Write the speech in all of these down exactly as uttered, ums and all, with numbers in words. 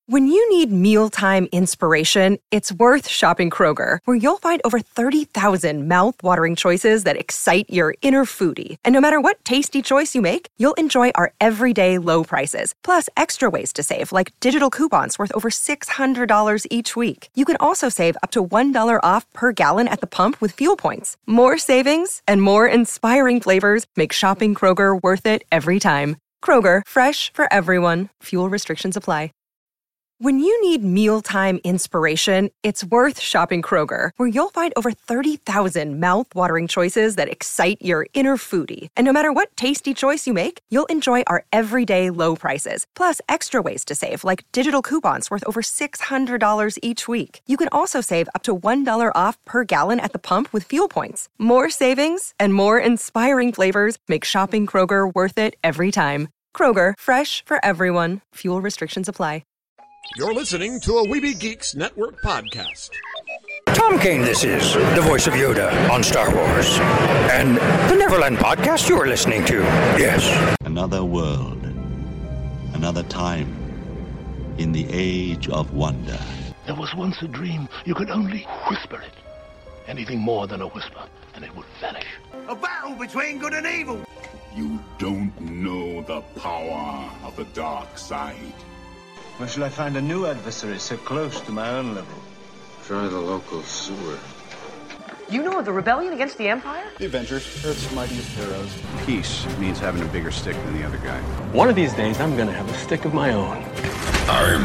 When you need mealtime inspiration, it's worth shopping Kroger, where you'll find over thirty thousand mouth-watering choices that excite your inner foodie. And no matter what tasty choice you make, you'll enjoy our everyday low prices, plus extra ways to save, like digital coupons worth over six hundred dollars each week. You can also save up to one dollar off per gallon at the pump with fuel points. More savings and more inspiring flavors make shopping Kroger worth it every time. Kroger, fresh for everyone. Fuel restrictions apply. When you need mealtime inspiration, it's worth shopping Kroger, where you'll find over thirty thousand mouth-watering choices that excite your inner foodie. And no matter what tasty choice you make, you'll enjoy our everyday low prices, plus extra ways to save, like digital coupons worth over six hundred dollars each week. You can also save up to one dollar off per gallon at the pump with fuel points. More savings and more inspiring flavors make shopping Kroger worth it every time. Kroger, fresh for everyone. Fuel restrictions apply. You're listening to a Weeby Geeks Network podcast. Tom Kane, this is the voice of Yoda on Star Wars. And the Neverland podcast you are listening to. Yes. Another world. Another time. In the age of wonder. There was once a dream. You could only whisper it. Anything more than a whisper, and it would vanish. A battle between good and evil. You don't know the power of the dark side. Where shall I find a new adversary so close to my own level? Try the local sewer. You know of the rebellion against the Empire? The Avengers, Earth's mightiest heroes. Peace means having a bigger stick than the other guy. One of these days, I'm gonna have a stick of my own. I'm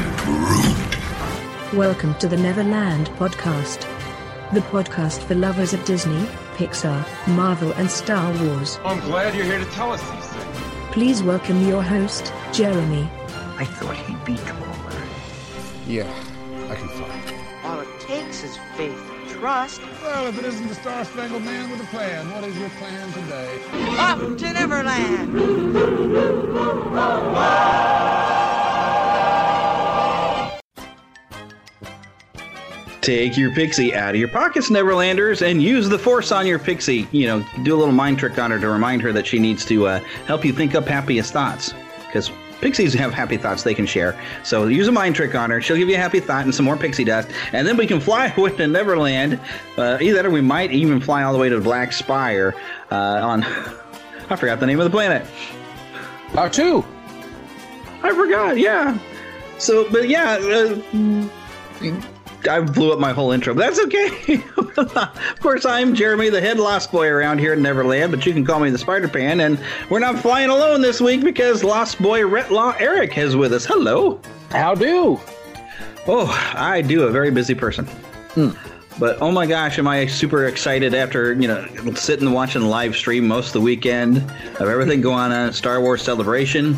Groot. Welcome to the Neverland podcast. The podcast for lovers of Disney, Pixar, Marvel, and Star Wars. I'm glad you're here to tell us these things. Please welcome your host, Jeremy. I thought he'd be taller. Yeah, I can fly. All it takes is faith and trust. Well, if it isn't the Star-Spangled Man with a plan, what is your plan today? Up to Neverland! Take your pixie out of your pockets, Neverlanders, and use the Force on your pixie. You know, do a little mind trick on her to remind her that she needs to uh, help you think up happiest thoughts. Because pixies have happy thoughts they can share. So use a mind trick on her. She'll give you a happy thought and some more pixie dust. And then we can fly away to Neverland. Uh, either that or we might even fly all the way to Black Spire uh, on... I forgot the name of the planet. Batuu. I forgot, yeah. So, but yeah... Uh, I blew up my whole intro, but that's okay. Of course, I'm Jeremy, the head Lost Boy around here in Neverland, but you can call me the Spider-Pan, and we're not flying alone this week because Lost Boy Retlaw Eric is with us. Hello. How do? Oh, I do, a very busy person. Hmm. But oh my gosh, am I super excited after, you know, sitting and watching the live stream most of the weekend of everything going on at Star Wars Celebration.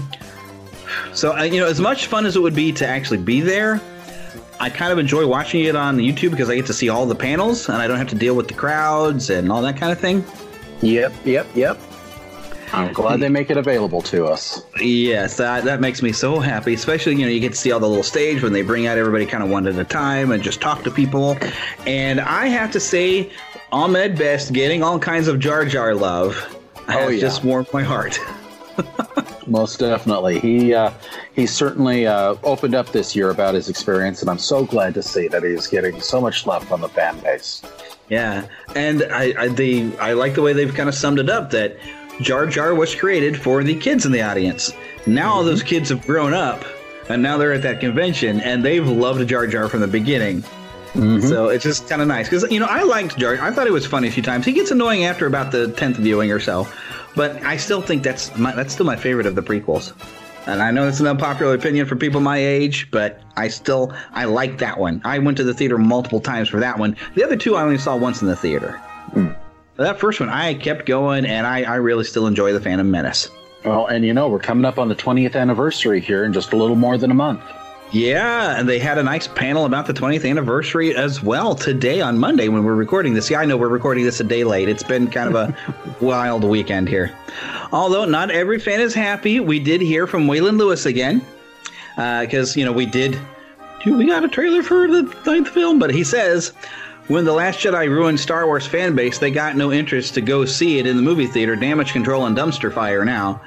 So, you know, as much fun as it would be to actually be there, I kind of enjoy watching it on YouTube because I get to see all the panels and I don't have to deal with the crowds and all that kind of thing. Yep, yep, yep. I'm glad they make it available to us. Yes, that that makes me so happy. Especially, you know, you get to see all the little stage when they bring out everybody kind of one at a time and just talk to people. And I have to say, Ahmed Best getting all kinds of Jar Jar love has oh, yeah. just warmed my heart. Most definitely. He uh, he certainly uh, opened up this year about his experience, and I'm so glad to see that he's getting so much love from the fan base. Yeah, and I I, they, I like the way they've kind of summed it up, that Jar Jar was created for the kids in the audience. Now all those kids have grown up, and now they're at that convention, and they've loved Jar Jar from the beginning. Mm-hmm. So it's just kind of nice. Because, you know, I liked Jar Jar. I thought it was funny a few times. He gets annoying after about the tenth viewing or so. But I still think that's my, that's still my favorite of the prequels. And I know that's an unpopular opinion for people my age, but I still, I like that one. I went to the theater multiple times for that one. The other two I only saw once in the theater. Mm. That first one, I kept going, and I, I really still enjoy The Phantom Menace. Well, and you know, we're coming up on the twentieth anniversary here in just a little more than a month. Yeah, and they had a nice panel about the twentieth anniversary as well today on Monday when we're recording this. Yeah, I know we're recording this a day late. It's been kind of a wild weekend here. Although not every fan is happy, we did hear from Waylon Lewis again. Because, uh, you know, we did... We got a trailer for the ninth film, but he says... When The Last Jedi ruined Star Wars fan base, they got no interest to go see it in the movie theater. Damage control and dumpster fire now.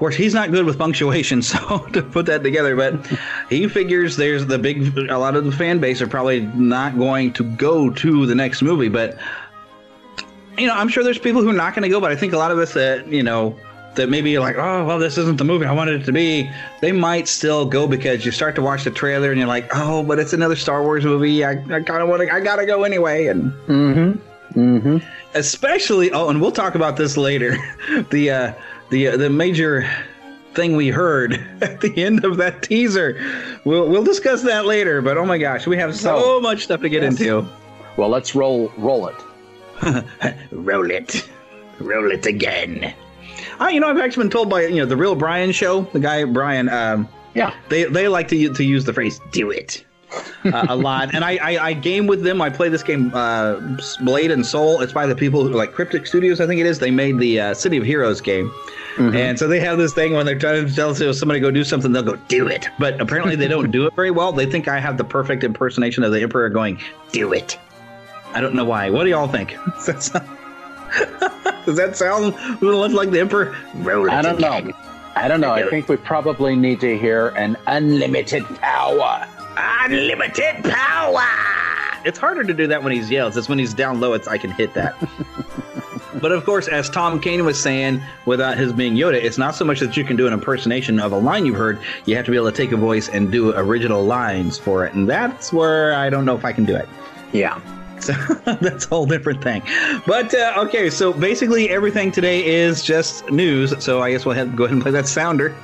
course, he's not good with punctuation, so to put that together, but he figures there's the big, a lot of the fan base are probably not going to go to the next movie, but, you know, I'm sure there's people who are not going to go, but I think a lot of us that, you know, that maybe like, oh, well, this isn't the movie I wanted it to be, they might still go because you start to watch the trailer and you're like, oh, but it's another Star Wars movie. I, I kind of want to, I got to go anyway. And mm-hmm. Mm-hmm. Especially, oh, and we'll talk about this later, the, uh, The uh, the major thing we heard at the end of that teaser. We'll we'll discuss that later. But oh my gosh, we have so oh, much stuff to get yes. into. Well, let's roll roll it. roll it, roll it again. Ah, you know, I've actually been told by you know the Real Brian show, the guy Brian. Um, yeah, they they like to to use the phrase "do it." uh, a lot, and I, I I game with them. I play this game, uh, Blade and Soul. It's by the people who like Cryptic Studios, I think it is. They made the uh, City of Heroes game, mm-hmm. and so they have this thing when they're trying to tell somebody to go do something, they'll go do it. But apparently they don't do it very well. They think I have the perfect impersonation of the Emperor going do it. I don't know why. What do y'all think? Does that sound, does that sound like the Emperor? Roll it I don't again. know. I don't know. I think we probably need to hear an unlimited power. Unlimited power! It's harder to do that when he's yells. It's when he's down low, it's I can hit that. But of course, as Tom Kane was saying, without his being Yoda, it's not so much that you can do an impersonation of a line you've heard. You have to be able to take a voice and do original lines for it. And that's where I don't know if I can do it. Yeah. So that's a whole different thing. But, uh, okay, so basically everything today is just news. So I guess we'll have to go ahead and play that sounder.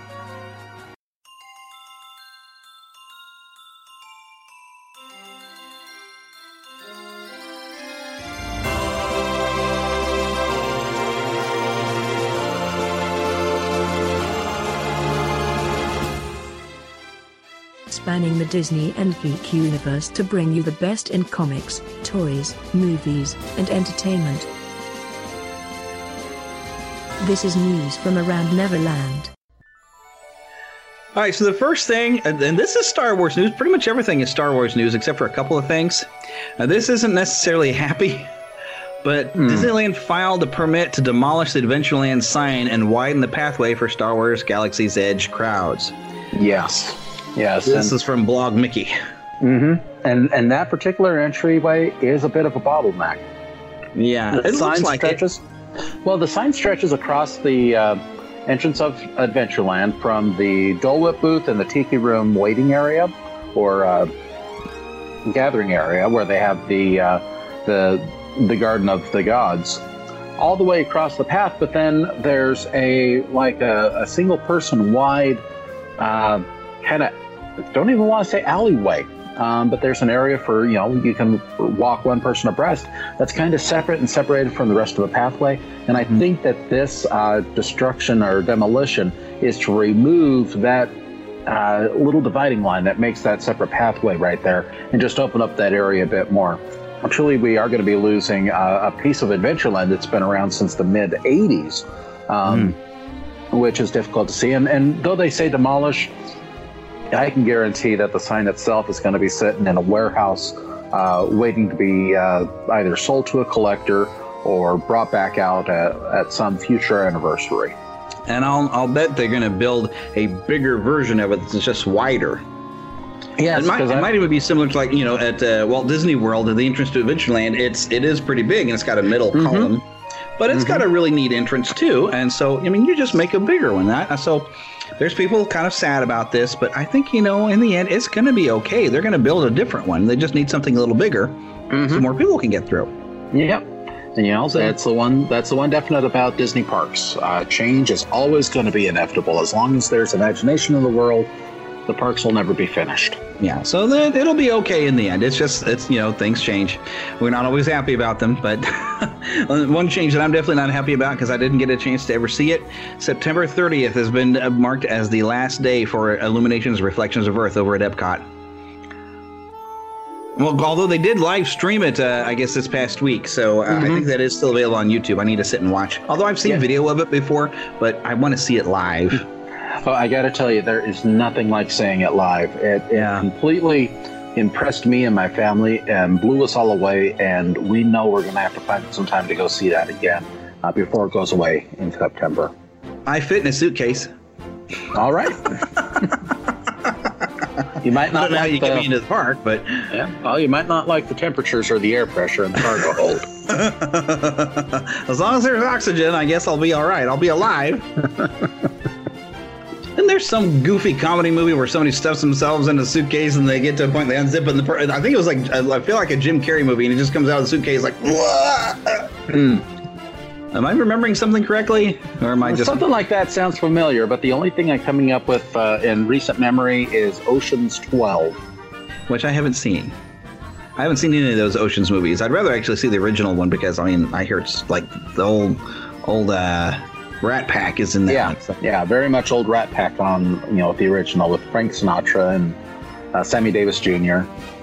Spanning the Disney and geek universe to bring you the best in comics, toys, movies, and entertainment. This is news from around Neverland. All right, so the first thing, and this is Star Wars news. Pretty much everything is Star Wars news except for a couple of things. Now, this isn't necessarily happy, but mm. Disneyland filed a permit to demolish the Adventureland sign and widen the pathway for Star Wars Galaxy's Edge crowds. Yes. Yes, this and, is from Blog Mickey. Mm-hmm. And and that particular entryway is a bit of a bottleneck. Yeah, the it sign looks like stretches. It. Well, the sign stretches across the uh, entrance of Adventureland from the Dole Whip booth and the Tiki Room waiting area or uh, gathering area where they have the uh, the the Garden of the Gods, all the way across the path. But then there's a like a, a single person wide. Uh, kind of, don't even want to say alleyway, um, but there's an area for, you know, you can walk one person abreast that's kind of separate and separated from the rest of the pathway. And I mm-hmm. think that this uh, destruction or demolition is to remove that uh, little dividing line that makes that separate pathway right there and just open up that area a bit more. Truly, we are going to be losing uh, a piece of Adventureland that's been around since the mid eighties, um, mm. which is difficult to see. And, and though they say demolish, I can guarantee that the sign itself is going to be sitting in a warehouse uh, waiting to be uh, either sold to a collector or brought back out at, at some future anniversary. And I'll, I'll bet they're going to build a bigger version of it that's just wider. Yes, it might, it might even be similar to, like, you know, at uh, Walt Disney World, at the entrance to Adventureland, it's, it is pretty big and it's got a middle mm-hmm. column. But it's mm-hmm. got a really neat entrance, too. And so, I mean, you just make a bigger one. That, so there's people kind of sad about this, but I think, you know, in the end, it's going to be okay. They're going to build a different one. They just need something a little bigger mm-hmm. so more people can get through. Yep. And, you know, so, that's the one that's the one definite about Disney parks. Uh, change is always going to be inevitable. As long as there's imagination in the world, the parks will never be finished. Yeah, so the, it'll be okay in the end. It's just, it's, you know, things change. We're not always happy about them, but one change that I'm definitely not happy about because I didn't get a chance to ever see it. September thirtieth has been marked as the last day for Illuminations Reflections of Earth over at Epcot. Well, although they did live stream it, uh, I guess, this past week, so uh, mm-hmm. I think that is still available on YouTube. I need to sit and watch. Although I've seen yeah. video of it before, but I want to see it live. Oh, I got to tell you, there is nothing like seeing it live. It, yeah. it completely impressed me and my family and blew us all away, and we know we're going to have to find some time to go see that again uh, before it goes away in September. I fit in a suitcase. All right. You might not like like you the, get me into the park, but yeah. Well, you might not like the temperatures or the air pressure in the cargo hold. As long as there's oxygen, I guess I'll be all right. I'll be alive. And there's some goofy comedy movie where somebody stuffs themselves in a suitcase and they get to a point they unzip and the per- I think it was like I feel like a Jim Carrey movie and he just comes out of the suitcase like. Mm. Am I remembering something correctly, or am I just something like that? Sounds familiar, but the only thing I'm coming up with uh, in recent memory is Ocean's twelve, which I haven't seen. I haven't seen any of those Ocean's movies. I'd rather actually see the original one because I mean I hear it's like the old old uh, Rat Pack is in that. Yeah, one, so. yeah, very much old Rat Pack on you know the original with Frank Sinatra and uh, Sammy Davis Junior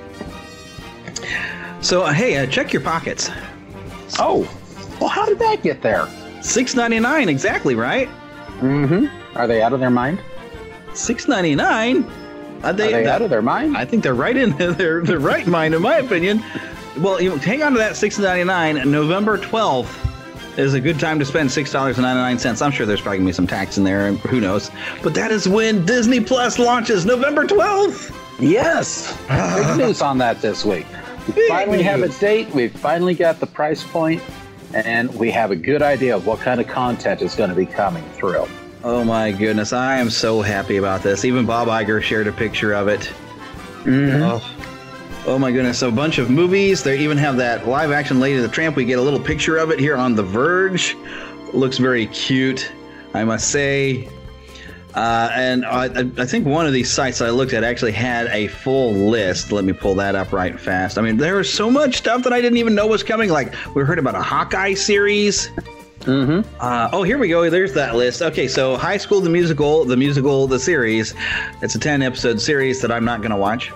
So uh, hey, uh, check your pockets. Oh. Well, how did that get there? six ninety-nine, exactly, right? Mm-hmm. Are they out of their mind? six ninety-nine? Are they, Are they out of their mind? I think they're right in their, their right mind, in my opinion. Well, you know, hang on to that six ninety-nine. November twelfth is a good time to spend six dollars and ninety-nine cents. I'm sure there's probably going to be some tax in there, and who knows. But that is when Disney Plus launches, November twelfth. Yes. Big news on that this week. We Big finally news. have a date. We've finally got the price point. And we have a good idea of what kind of content is going to be coming through. Oh my goodness, I am so happy about this. Even Bob Iger shared a picture of it. Mm-hmm. Oh. oh my goodness, so a bunch of movies. They even have that live action Lady the Tramp. We get a little picture of it here on The Verge. Looks very cute, I must say. Uh, and I, I think one of these sites I looked at actually had a full list. Let me pull that up right fast. I mean, there was so much stuff that I didn't even know was coming. Like, we heard about a Hawkeye series. Mm-hmm. Uh, oh, here we go. There's that list. Okay, so High School the Musical, the musical, the series. It's a ten-episode series that I'm not going to watch.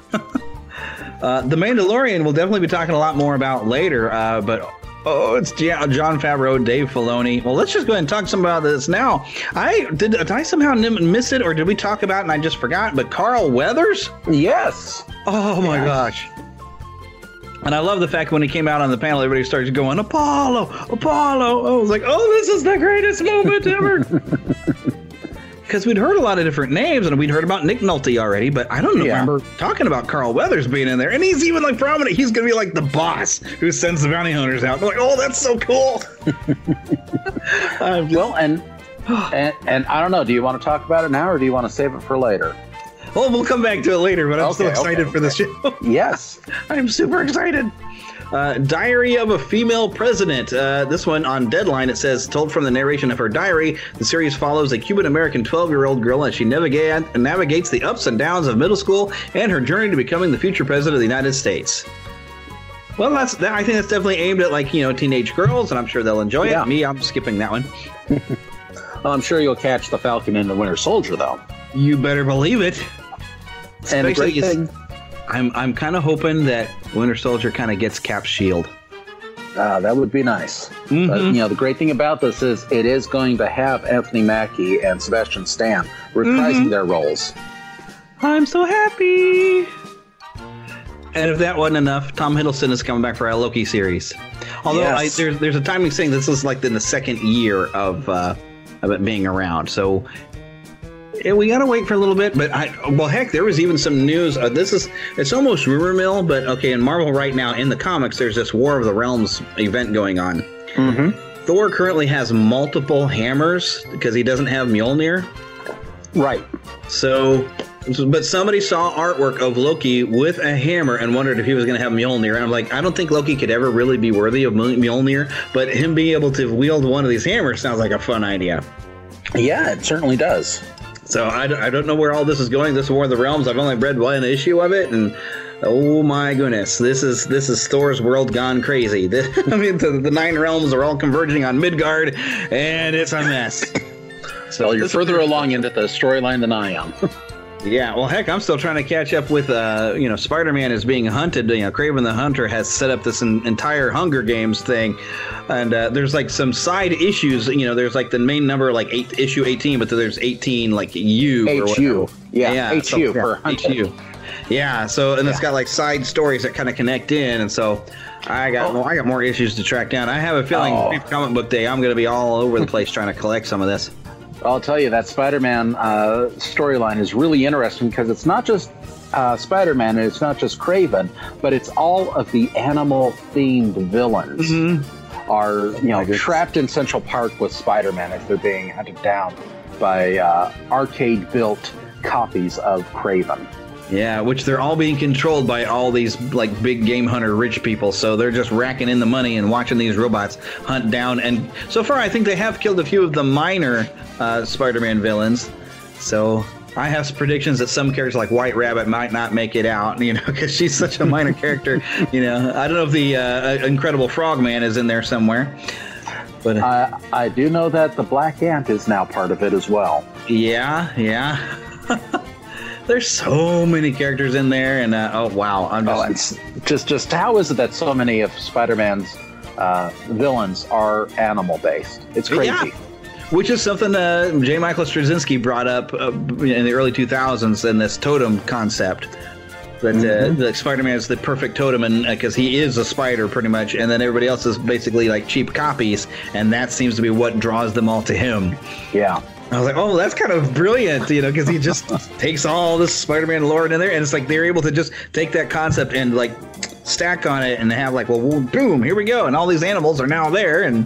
uh, the Mandalorian we'll definitely be talking a lot more about later, uh, but... Oh, it's Jon Favreau, Dave Filoni. Well, let's just go ahead and talk some about this now. I did, did I somehow miss it, or did we talk about it and I just forgot? But Carl Weathers? Yes. Oh, my yeah. gosh. And I love the fact when he came out on the panel, everybody started going, Apollo, Apollo. I was like, oh, this is the greatest moment ever. Because we'd heard a lot of different names, and we'd heard about Nick Nolte already, but I don't yeah. remember talking about Carl Weathers being in there. And he's even like prominent. He's going to be like the boss who sends the bounty hunters out. I'm like, oh, that's so cool. just... Well, and, and and I don't know. Do you want to talk about it now, or do you want to save it for later? Well, we'll come back to it later, but I'm okay, so excited okay, for okay. this show. Yes. I'm super excited. Uh, Diary of a Female President. Uh, this one on Deadline, it says, told from the narration of her diary, the series follows a Cuban-American twelve-year-old girl as she navigate, navigates the ups and downs of middle school and her journey to becoming the future president of the United States. Well, that's that. I think that's definitely aimed at, like, you know, teenage girls, and I'm sure they'll enjoy yeah. it. Me, I'm skipping that one. Well, I'm sure you'll catch the Falcon and the Winter Soldier, though. You better believe it. And a great thing... I'm I'm kind of hoping that Winter Soldier kind of gets Cap's shield. Uh, that would be nice. Mm-hmm. But, you know, the great thing about this is it is going to have Anthony Mackie and Sebastian Stan reprising mm-hmm. their roles. I'm so happy. And if that wasn't enough, Tom Hiddleston is coming back for our Loki series. Although yes. I, there's there's a timing saying this is like in the second year of uh, of it being around, so. Yeah, we gotta wait for a little bit, but I well, heck, there was even some news. Uh, this is it's almost rumor mill, but okay. In Marvel right now, in the comics, there's this War of the Realms event going on. Mm-hmm. Thor currently has multiple hammers because he doesn't have Mjolnir. Right. So, but somebody saw artwork of Loki with a hammer and wondered if he was going to have Mjolnir. And I'm like, I don't think Loki could ever really be worthy of Mjolnir, but him being able to wield one of these hammers sounds like a fun idea. Yeah, it certainly does. So I, I don't know where all this is going. This War of the Realms, I've only read one issue of it, and oh my goodness, this is this is Thor's world gone crazy. This, I mean, the, the nine realms are all converging on Midgard, and it's a mess. So well, you're further along into the storyline than I am. Yeah, well, heck, I'm still trying to catch up with, uh, you know, Spider-Man is being hunted. You know, Kraven the Hunter has set up this en- entire Hunger Games thing. And uh, there's like some side issues. You know, there's like the main number, like eight, issue eighteen, but there's eighteen, like U. H U. Yeah, yeah, H U so, for H U. Yeah, so, and yeah. it's got like side stories that kind of connect in. And so I got, oh. well, I got more issues to track down. I have a feeling oh. Comic Book Day, I'm going to be all over the place trying to collect some of this. I'll tell you, that Spider-Man uh, storyline is really interesting because it's not just uh, Spider-Man and it's not just Kraven, but it's all of the animal-themed villains mm-hmm. are, you know, trapped in Central Park with Spider-Man as they're being hunted down by uh, arcade-built copies of Kraven. Yeah, which they're all being controlled by all these like big game hunter rich people. So they're just racking in the money and watching these robots hunt down. And so far, I think they have killed a few of the minor uh, Spider-Man villains. So I have some predictions that some characters like White Rabbit might not make it out, you know, because she's such a minor character. You know, I don't know if the uh, Incredible Frogman is in there somewhere. But uh, I do know that the Black Ant is now part of it as well. Yeah, yeah. There's so many characters in there, and uh, oh wow, I'm just, oh, just just how is it that so many of Spider-Man's uh, villains are animal based? It's crazy. Yeah. Which is something uh, J. Michael Straczynski brought up uh, in the early two thousands in this totem concept. That mm-hmm. uh, the Spider-Man is the perfect totem, and because uh, he is a spider pretty much, and then everybody else is basically like cheap copies, and that seems to be what draws them all to him. Yeah. I was like, oh, that's kind of brilliant, you know, because he just takes all this Spider-Man lore in there, and it's like they're able to just take that concept and like stack on it and have like, well, boom, here we go, and all these animals are now there, and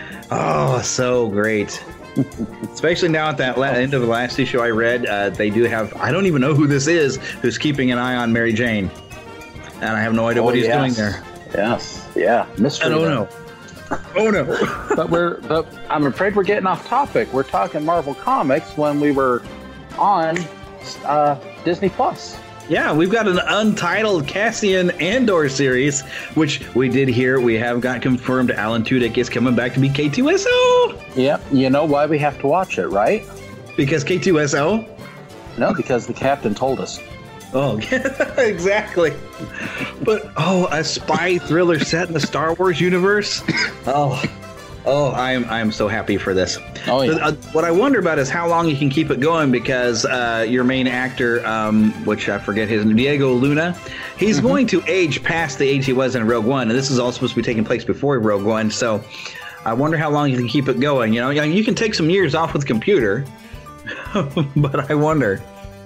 oh, so great. Especially now at that la- end of the last issue I read, uh, they do have, I don't even know who this is who's keeping an eye on Mary Jane, and I have no idea oh, what he's yes. doing there. Yes, yeah, mystery. I don't there. know. Oh no! but we're, but I'm afraid we're getting off topic. We're talking Marvel Comics when we were on uh, Disney Plus. Yeah, we've got an untitled Cassian Andor series, which we did hear. We have got confirmed Alan Tudyk is coming back to be K two S O. Yep. You know why we have to watch it, right? Because K two S O? No, because the captain told us. Oh, exactly. But, oh, a spy thriller set in the Star Wars universe? Oh, oh, I am I am so happy for this. Oh, yeah. Uh, what I wonder about is how long you can keep it going, because uh, your main actor, um, which I forget his name, Diego Luna, he's mm-hmm. going to age past the age he was in Rogue One, and this is all supposed to be taking place before Rogue One, so I wonder how long you can keep it going. You know, you can take some years off with the computer, but I wonder.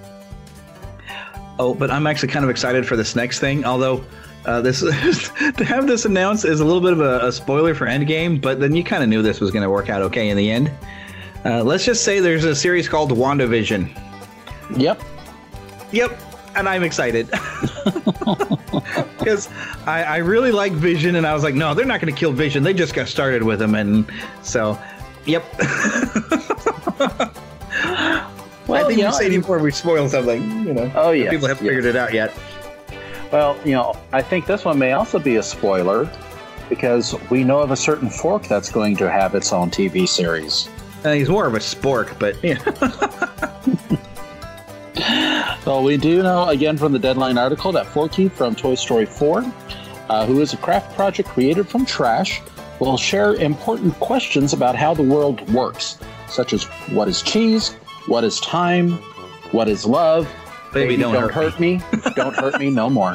Oh, but I'm actually kind of excited for this next thing, although uh, this to have this announced is a little bit of a, a spoiler for Endgame, but then you kind of knew this was going to work out okay in the end. Uh, let's just say there's a series called WandaVision. Yep. Yep, and I'm excited. Because I, I really like Vision, and I was like, no, they're not going to kill Vision. They just got started with him, and so, yep. Well, I think you know, say before we spoil something, you know. Oh, yeah. People haven't yes. figured it out yet. Well, you know, I think this one may also be a spoiler because we know of a certain fork that's going to have its own T V series. Uh, he's more of a spork, but yeah. Well, we do know, again, from the Deadline article that Forky from Toy Story four, uh, who is a craft project created from trash, will share important questions about how the world works, such as what is cheese? What is time? What is love? Baby, Baby don't, don't hurt hurt me. me. Don't hurt me no more.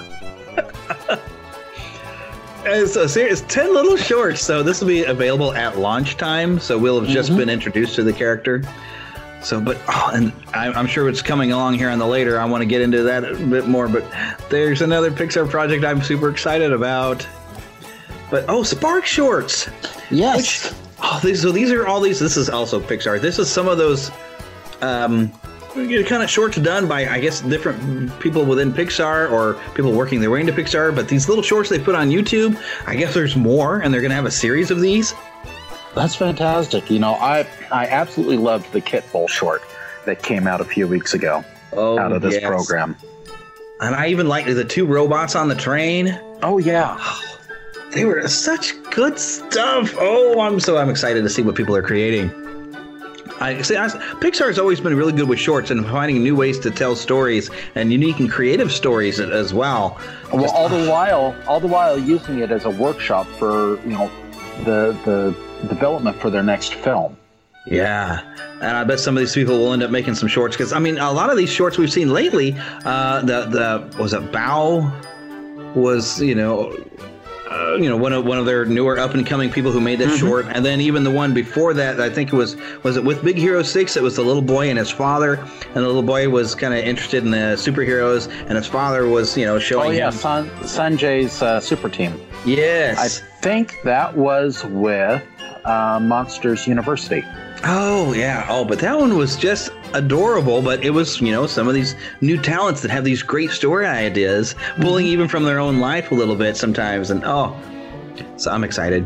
It's a series, ten little shorts, so this will be available at launch time. So we'll have just mm-hmm. been introduced to the character. So, but oh, and I, I'm sure it's coming along here on the later. I want to get into that a bit more. But there's another Pixar project I'm super excited about. But oh, Spark Shorts. Yes. Which, oh, these, so these are all these. This is also Pixar. This is some of those. Um, kind of shorts done by, I guess, different people within Pixar or people working their way into Pixar. But these little shorts they put on YouTube, I guess there's more, and they're going to have a series of these. That's fantastic. You know, I I absolutely loved the Kit Bowl short that came out a few weeks ago oh, out of this yes. program. And I even liked the two robots on the train. Oh, yeah. They were such good stuff. Oh, I'm so I'm excited to see what people are creating. I see. I, Pixar's always been really good with shorts and finding new ways to tell stories and unique and creative stories as well. Well, Just, all the while, all the while using it as a workshop for you know the the development for their next film. Yeah, and I bet some of these people will end up making some shorts because I mean a lot of these shorts we've seen lately. Uh, the the was it Bao was you know. uh, you know, one of one of their newer up and coming people who made that mm-hmm. short, and then even the one before that, I think it was was it with Big Hero Six? It was the little boy and his father, and the little boy was kind of interested in the superheroes, and his father was, you know, showing. Oh yeah, him. San, Sanjay's uh, super team. Yes, I think that was with uh, Monsters University. Oh, yeah. Oh, but that one was just adorable. But it was, you know, some of these new talents that have these great story ideas, pulling mm-hmm. even from their own life a little bit sometimes. And, oh, so I'm excited.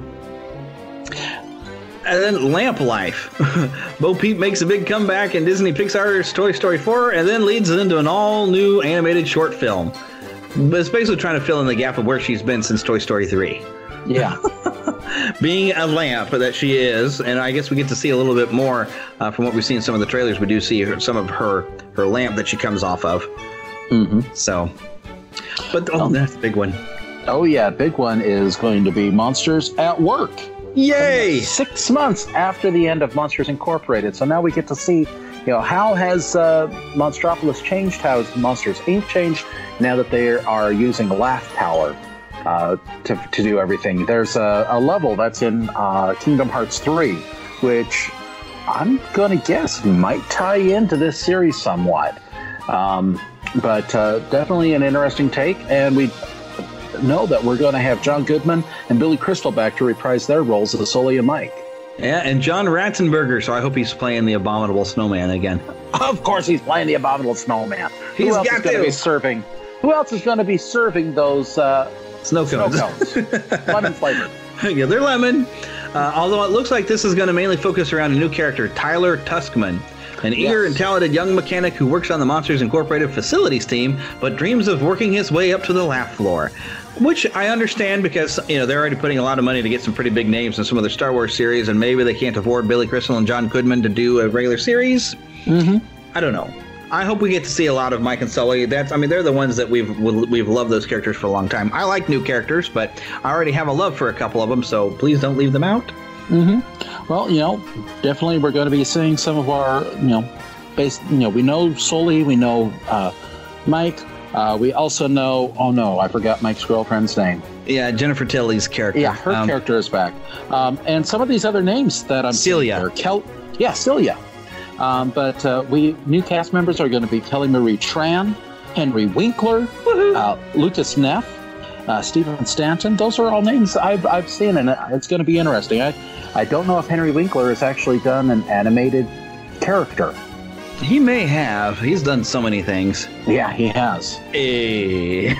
And then Lamp Life. Bo Peep makes a big comeback in Disney Pixar's Toy Story four and then leads into an all-new animated short film. But it's basically trying to fill in the gap of where she's been since Toy Story three. Yeah. Being a lamp that she is, and I guess we get to see a little bit more uh, from what we've seen in some of the trailers. We do see her, some of her her lamp that she comes off of. Mm-hmm. So, but oh, um, that's a big one. Oh yeah, big one is going to be Monsters at Work. Yay! Six months after the end of Monsters Incorporated, so now we get to see, you know, how has uh, Monstropolis changed? How has Monsters Incorporated changed? Now that they are using laugh power. Uh, to, to do everything. There's a, a level that's in uh, Kingdom Hearts three, which I'm going to guess might tie into this series somewhat. Um, but uh, definitely an interesting take, and we know that we're going to have John Goodman and Billy Crystal back to reprise their roles as Sully and Mike. Yeah, and John Ratzenberger, so I hope he's playing the Abominable Snowman again. Of course he's playing the Abominable Snowman. He's Who else got is going to be serving? Who else is going to be serving those... Uh, Snow cones. Snow cones. Lemon flavored. Yeah, they're lemon. Uh, although it looks like this is going to mainly focus around a new character, Tyler Tuskman, an eager yes. and talented young mechanic who works on the Monsters Incorporated facilities team, but dreams of working his way up to the laugh floor. Which I understand because, you know, they're already putting a lot of money to get some pretty big names in some of their Star Wars series, and maybe they can't afford Billy Crystal and John Goodman to do a regular series. Mm-hmm. I don't know. I hope we get to see a lot of Mike and Sully. That's, I mean, they're the ones that we've we've loved those characters for a long time. I like new characters, but I already have a love for a couple of them, so please don't leave them out. Mm-hmm. Well, you know, definitely we're going to be seeing some of our, you know, base. You know, we know Sully, we know uh, Mike. Uh, we also know, oh no, I forgot Mike's girlfriend's name. Yeah, Jennifer Tilly's character. Yeah, her um, character is back. Um, and some of these other names that I'm Celia. There, Kel- yeah, Celia. Um, but uh, we new cast members are going to be Kelly Marie Tran, Henry Winkler, uh, Lucas Neff, uh, Stephen Stanton. Those are all names I've I've seen, and it's going to be interesting. I I don't know if Henry Winkler has actually done an animated character. He may have. He's done so many things. Yeah, he has. Hey.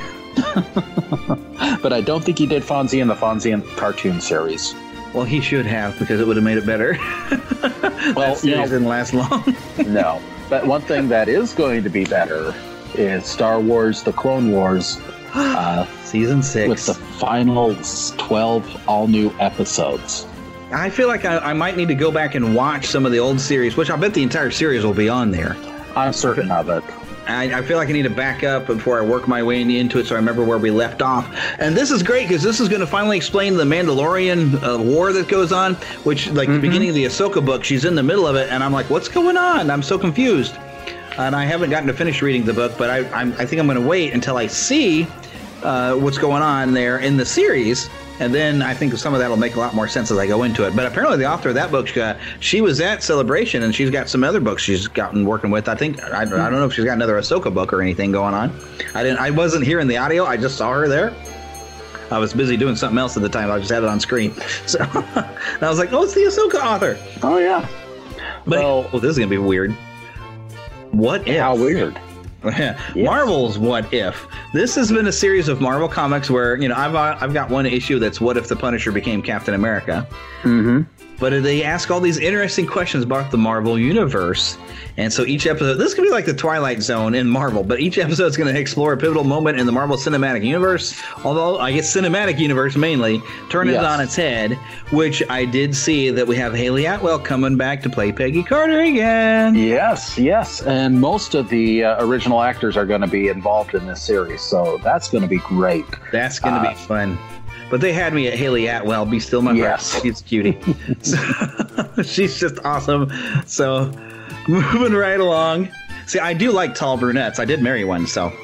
But I don't think he did Fonzie in the Fonzie and cartoon series. Well, he should have, because it would have made it better. Well, that series you know, didn't last long. No. But one thing that is going to be better is Star Wars The Clone Wars. Uh, Season six. With the final twelve all-new episodes. I feel like I, I might need to go back and watch some of the old series, which I bet the entire series will be on there. I'm certain of it. I, I feel like I need to back up before I work my way into it so I remember where we left off. And this is great because this is going to finally explain the Mandalorian uh, war that goes on, which, like, mm-hmm. the beginning of the Ahsoka book, she's in the middle of it, and I'm like, what's going on? I'm so confused. And I haven't gotten to finish reading the book, but I, I'm, I think I'm going to wait until I see uh, what's going on there in the series. And then I think some of that will make a lot more sense as I go into it. But apparently the author of that book, uh, she was at Celebration, and she's got some other books she's gotten working with. I think, I, I don't know if she's got another Ahsoka book or anything going on. I didn't. I wasn't hearing the audio. I just saw her there. I was busy doing something else at the time. I just had it on screen. So and I was like, oh, it's the Ahsoka author. Oh, yeah. But, well, well this is going to be weird. What if? How weird. Yes. Marvel's What If. This has been a series of Marvel comics where, you know, I've uh, I've got one issue that's What If the Punisher became Captain America. Mm-hmm. But they ask all these interesting questions about the Marvel Universe. And so each episode, this could be like the Twilight Zone in Marvel, but each episode is going to explore a pivotal moment in the Marvel Cinematic Universe. Although, I guess Cinematic Universe mainly, turn yes. it on its head, which I did see that we have Haley Atwell coming back to play Peggy Carter again. Yes, yes. And most of the uh, original actors are going to be involved in this series, so that's going to be great. That's going to uh, be fun. But they had me at Haley Atwell. Be still my yes. breath. She's a cutie. So, she's just awesome. So, moving right along. See, I do like tall brunettes. I did marry one, so.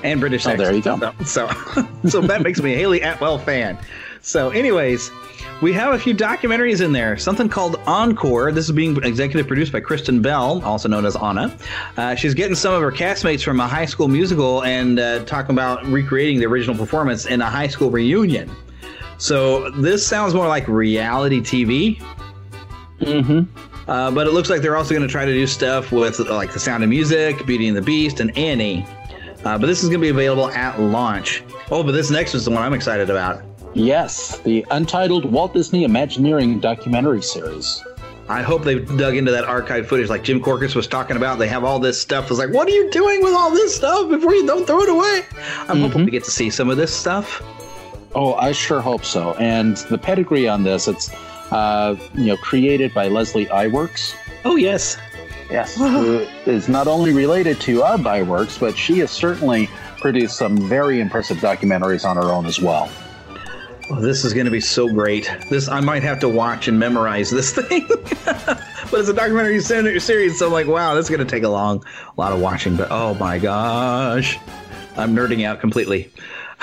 And British oh, accent. There you go. So, so, so that makes me a Haley Atwell fan. So anyways, we have a few documentaries in there. Something called Encore. This is being executive produced by Kristen Bell, also known as Anna. Uh, she's getting some of her castmates from a high school musical and uh, talking about recreating the original performance in a high school reunion. So this sounds more like reality T V. Mm-hmm. Uh, but it looks like they're also going to try to do stuff with like The Sound of Music, Beauty and the Beast, and Annie. Uh, but this is going to be available at launch. Oh, but this next is the one I'm excited about. Yes, the Untitled Walt Disney Imagineering documentary series. I hope they've dug into that archive footage like Jim Corcus was talking about. They have all this stuff. It's like, what are you doing with all this stuff before you don't throw it away? I'm mm-hmm. hoping to get to see some of this stuff. Oh, I sure hope so. And the pedigree on this, it's uh, you know, created by Leslie Iwerks. Oh, yes. Yes, who is not only related to our Iwerks, but she has certainly produced some very impressive documentaries on her own as well. Oh, this is going to be so great. This I might have to watch and memorize this thing. But it's a documentary series, so I'm like, wow, this is going to take a long, a lot of watching. But oh my gosh, I'm nerding out completely.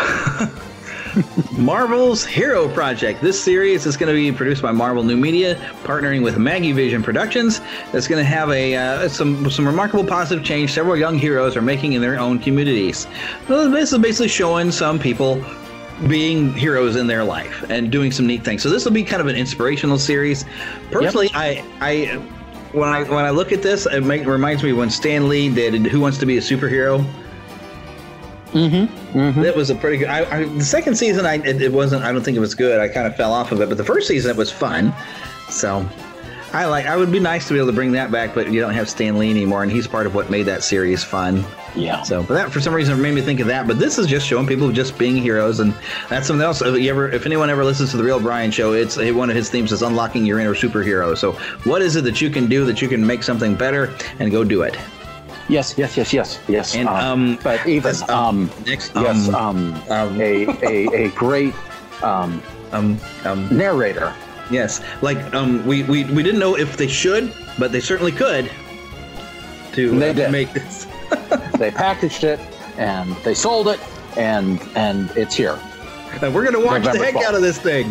Marvel's Hero Project. This series is going to be produced by Marvel New Media, partnering with Maggie Vision Productions. It's going to have a uh, some some remarkable positive change several young heroes are making in their own communities. So this is basically showing some people being heroes in their life and doing some neat things. So this will be kind of an inspirational series. Personally, yep. I I when I when I look at this, it make, reminds me when Stan Lee did Who Wants to Be a Superhero. Mm-hmm. Mm-hmm. That was a pretty good. I, I, the second season, I it, it wasn't. I don't think it was good. I kind of fell off of it. But the first season, it was fun. So I like. I would be nice to be able to bring that back, but you don't have Stan Lee anymore, and he's part of what made that series fun. Yeah. So, but that for some reason made me think of that. But this is just showing people just being heroes, and that's something else. If you ever, if anyone ever listens to the Real Brian Show, it's one of his themes is unlocking your inner superhero. So, what is it that you can do that you can make something better and go do it? Yes, yes, yes, yes, yes. And, um, but even um, um, next, yes, um, um, um, a, a a great um, um, um, narrator. Yes, like um, we, we we didn't know if they should, but they certainly could. To, they uh, did. to make this. They packaged it and they sold it, and and it's here. And we're gonna watch November the heck twelfth. Out of this thing.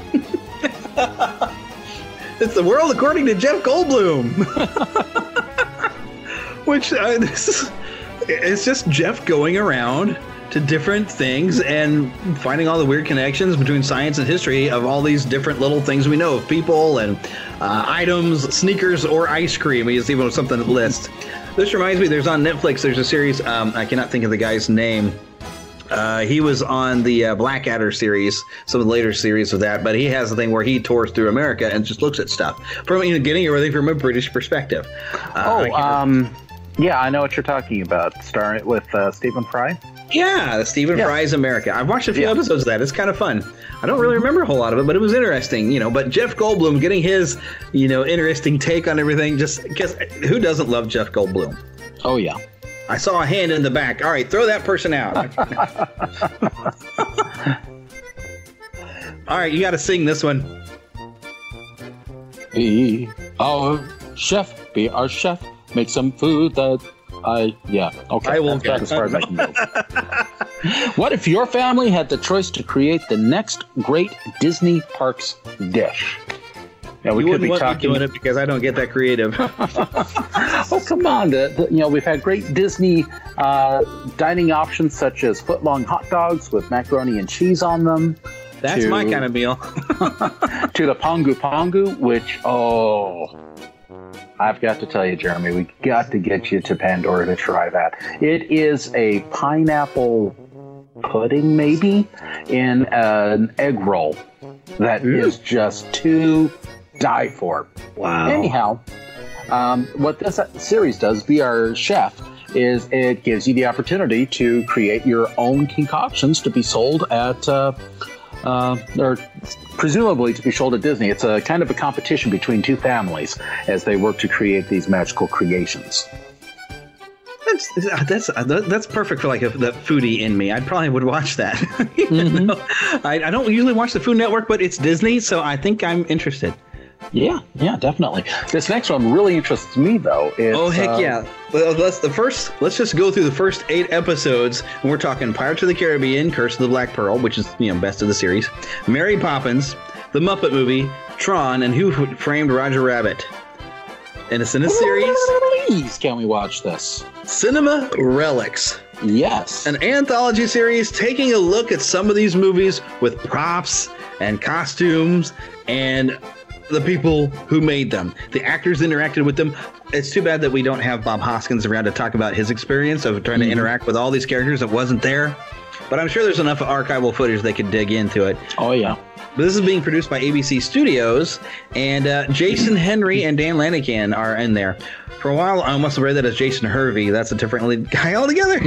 It's the world according to Jeff Goldblum. Which uh, this is, it's just Jeff going around to different things and finding all the weird connections between science and history of all these different little things we know of people and uh, items, sneakers, or ice cream. He's even something that lists. This reminds me, there's on Netflix, there's a series, um, I cannot think of the guy's name. Uh, he was on the uh, Blackadder series, some of the later series of that, but he has a thing where he tours through America and just looks at stuff from, you know, getting everything from a British perspective. Uh, oh, um... Yeah, I know what you're talking about. Starring with uh, Stephen Fry? Yeah, the Stephen yeah. Fry's America. I've watched a few yeah. episodes of that. It's kind of fun. I don't really remember a whole lot of it, but it was interesting, you know. But Jeff Goldblum getting his, you know, interesting take on everything. Just because who doesn't love Jeff Goldblum? Oh, yeah. I saw a hand in the back. All right, throw that person out. All right, you got to sing this one. Be our chef, be our chef. Make some food that I, yeah, okay. I won't get as far as I can go. What if your family had the choice to create the next great Disney Parks dish? Yeah, we you could be want talking me doing it because I don't get that creative. Oh, come on! The, the, you know, we've had great Disney uh, dining options such as foot-long hot dogs with macaroni and cheese on them. That's to, my kind of meal. To the Pongu Pongu, which oh. I've got to tell you, Jeremy, we got to get you to Pandora to try that. It is a pineapple pudding, maybe, in an egg roll that mm. is just to die for. Wow. Anyhow, um, what this series does, Be Our Chef, is it gives you the opportunity to create your own concoctions to be sold at... Uh, Uh, or presumably to be sold at Disney. It's a kind of a competition between two families as they work to create these magical creations. That's that's that's perfect for like a, the foodie in me. I probably would watch that. you mm-hmm. know? I, I don't usually watch the Food Network, but it's Disney, so I think I'm interested. Yeah, yeah, definitely. This next one really interests me, though. It's, oh heck uh, yeah! Well, let's the first. Let's just go through the first eight episodes, and we're talking Pirates of the Caribbean, Curse of the Black Pearl, which is you know best of the series, Mary Poppins, The Muppet Movie, Tron, and Who Framed Roger Rabbit. And it's in a series. Please, can we watch this? Cinema Relics. Yes. An anthology series taking a look at some of these movies with props and costumes and the people who made them. The actors interacted with them. It's too bad that we don't have Bob Hoskins around to talk about his experience of trying to mm-hmm. interact with all these characters that wasn't there. But I'm sure there's enough archival footage they could dig into it. Oh, yeah. But this is being produced by A B C Studios, and uh, Jason Henry and Dan Lanigan are in there. For a while, I almost read that as Jason Hervey. That's a different guy altogether.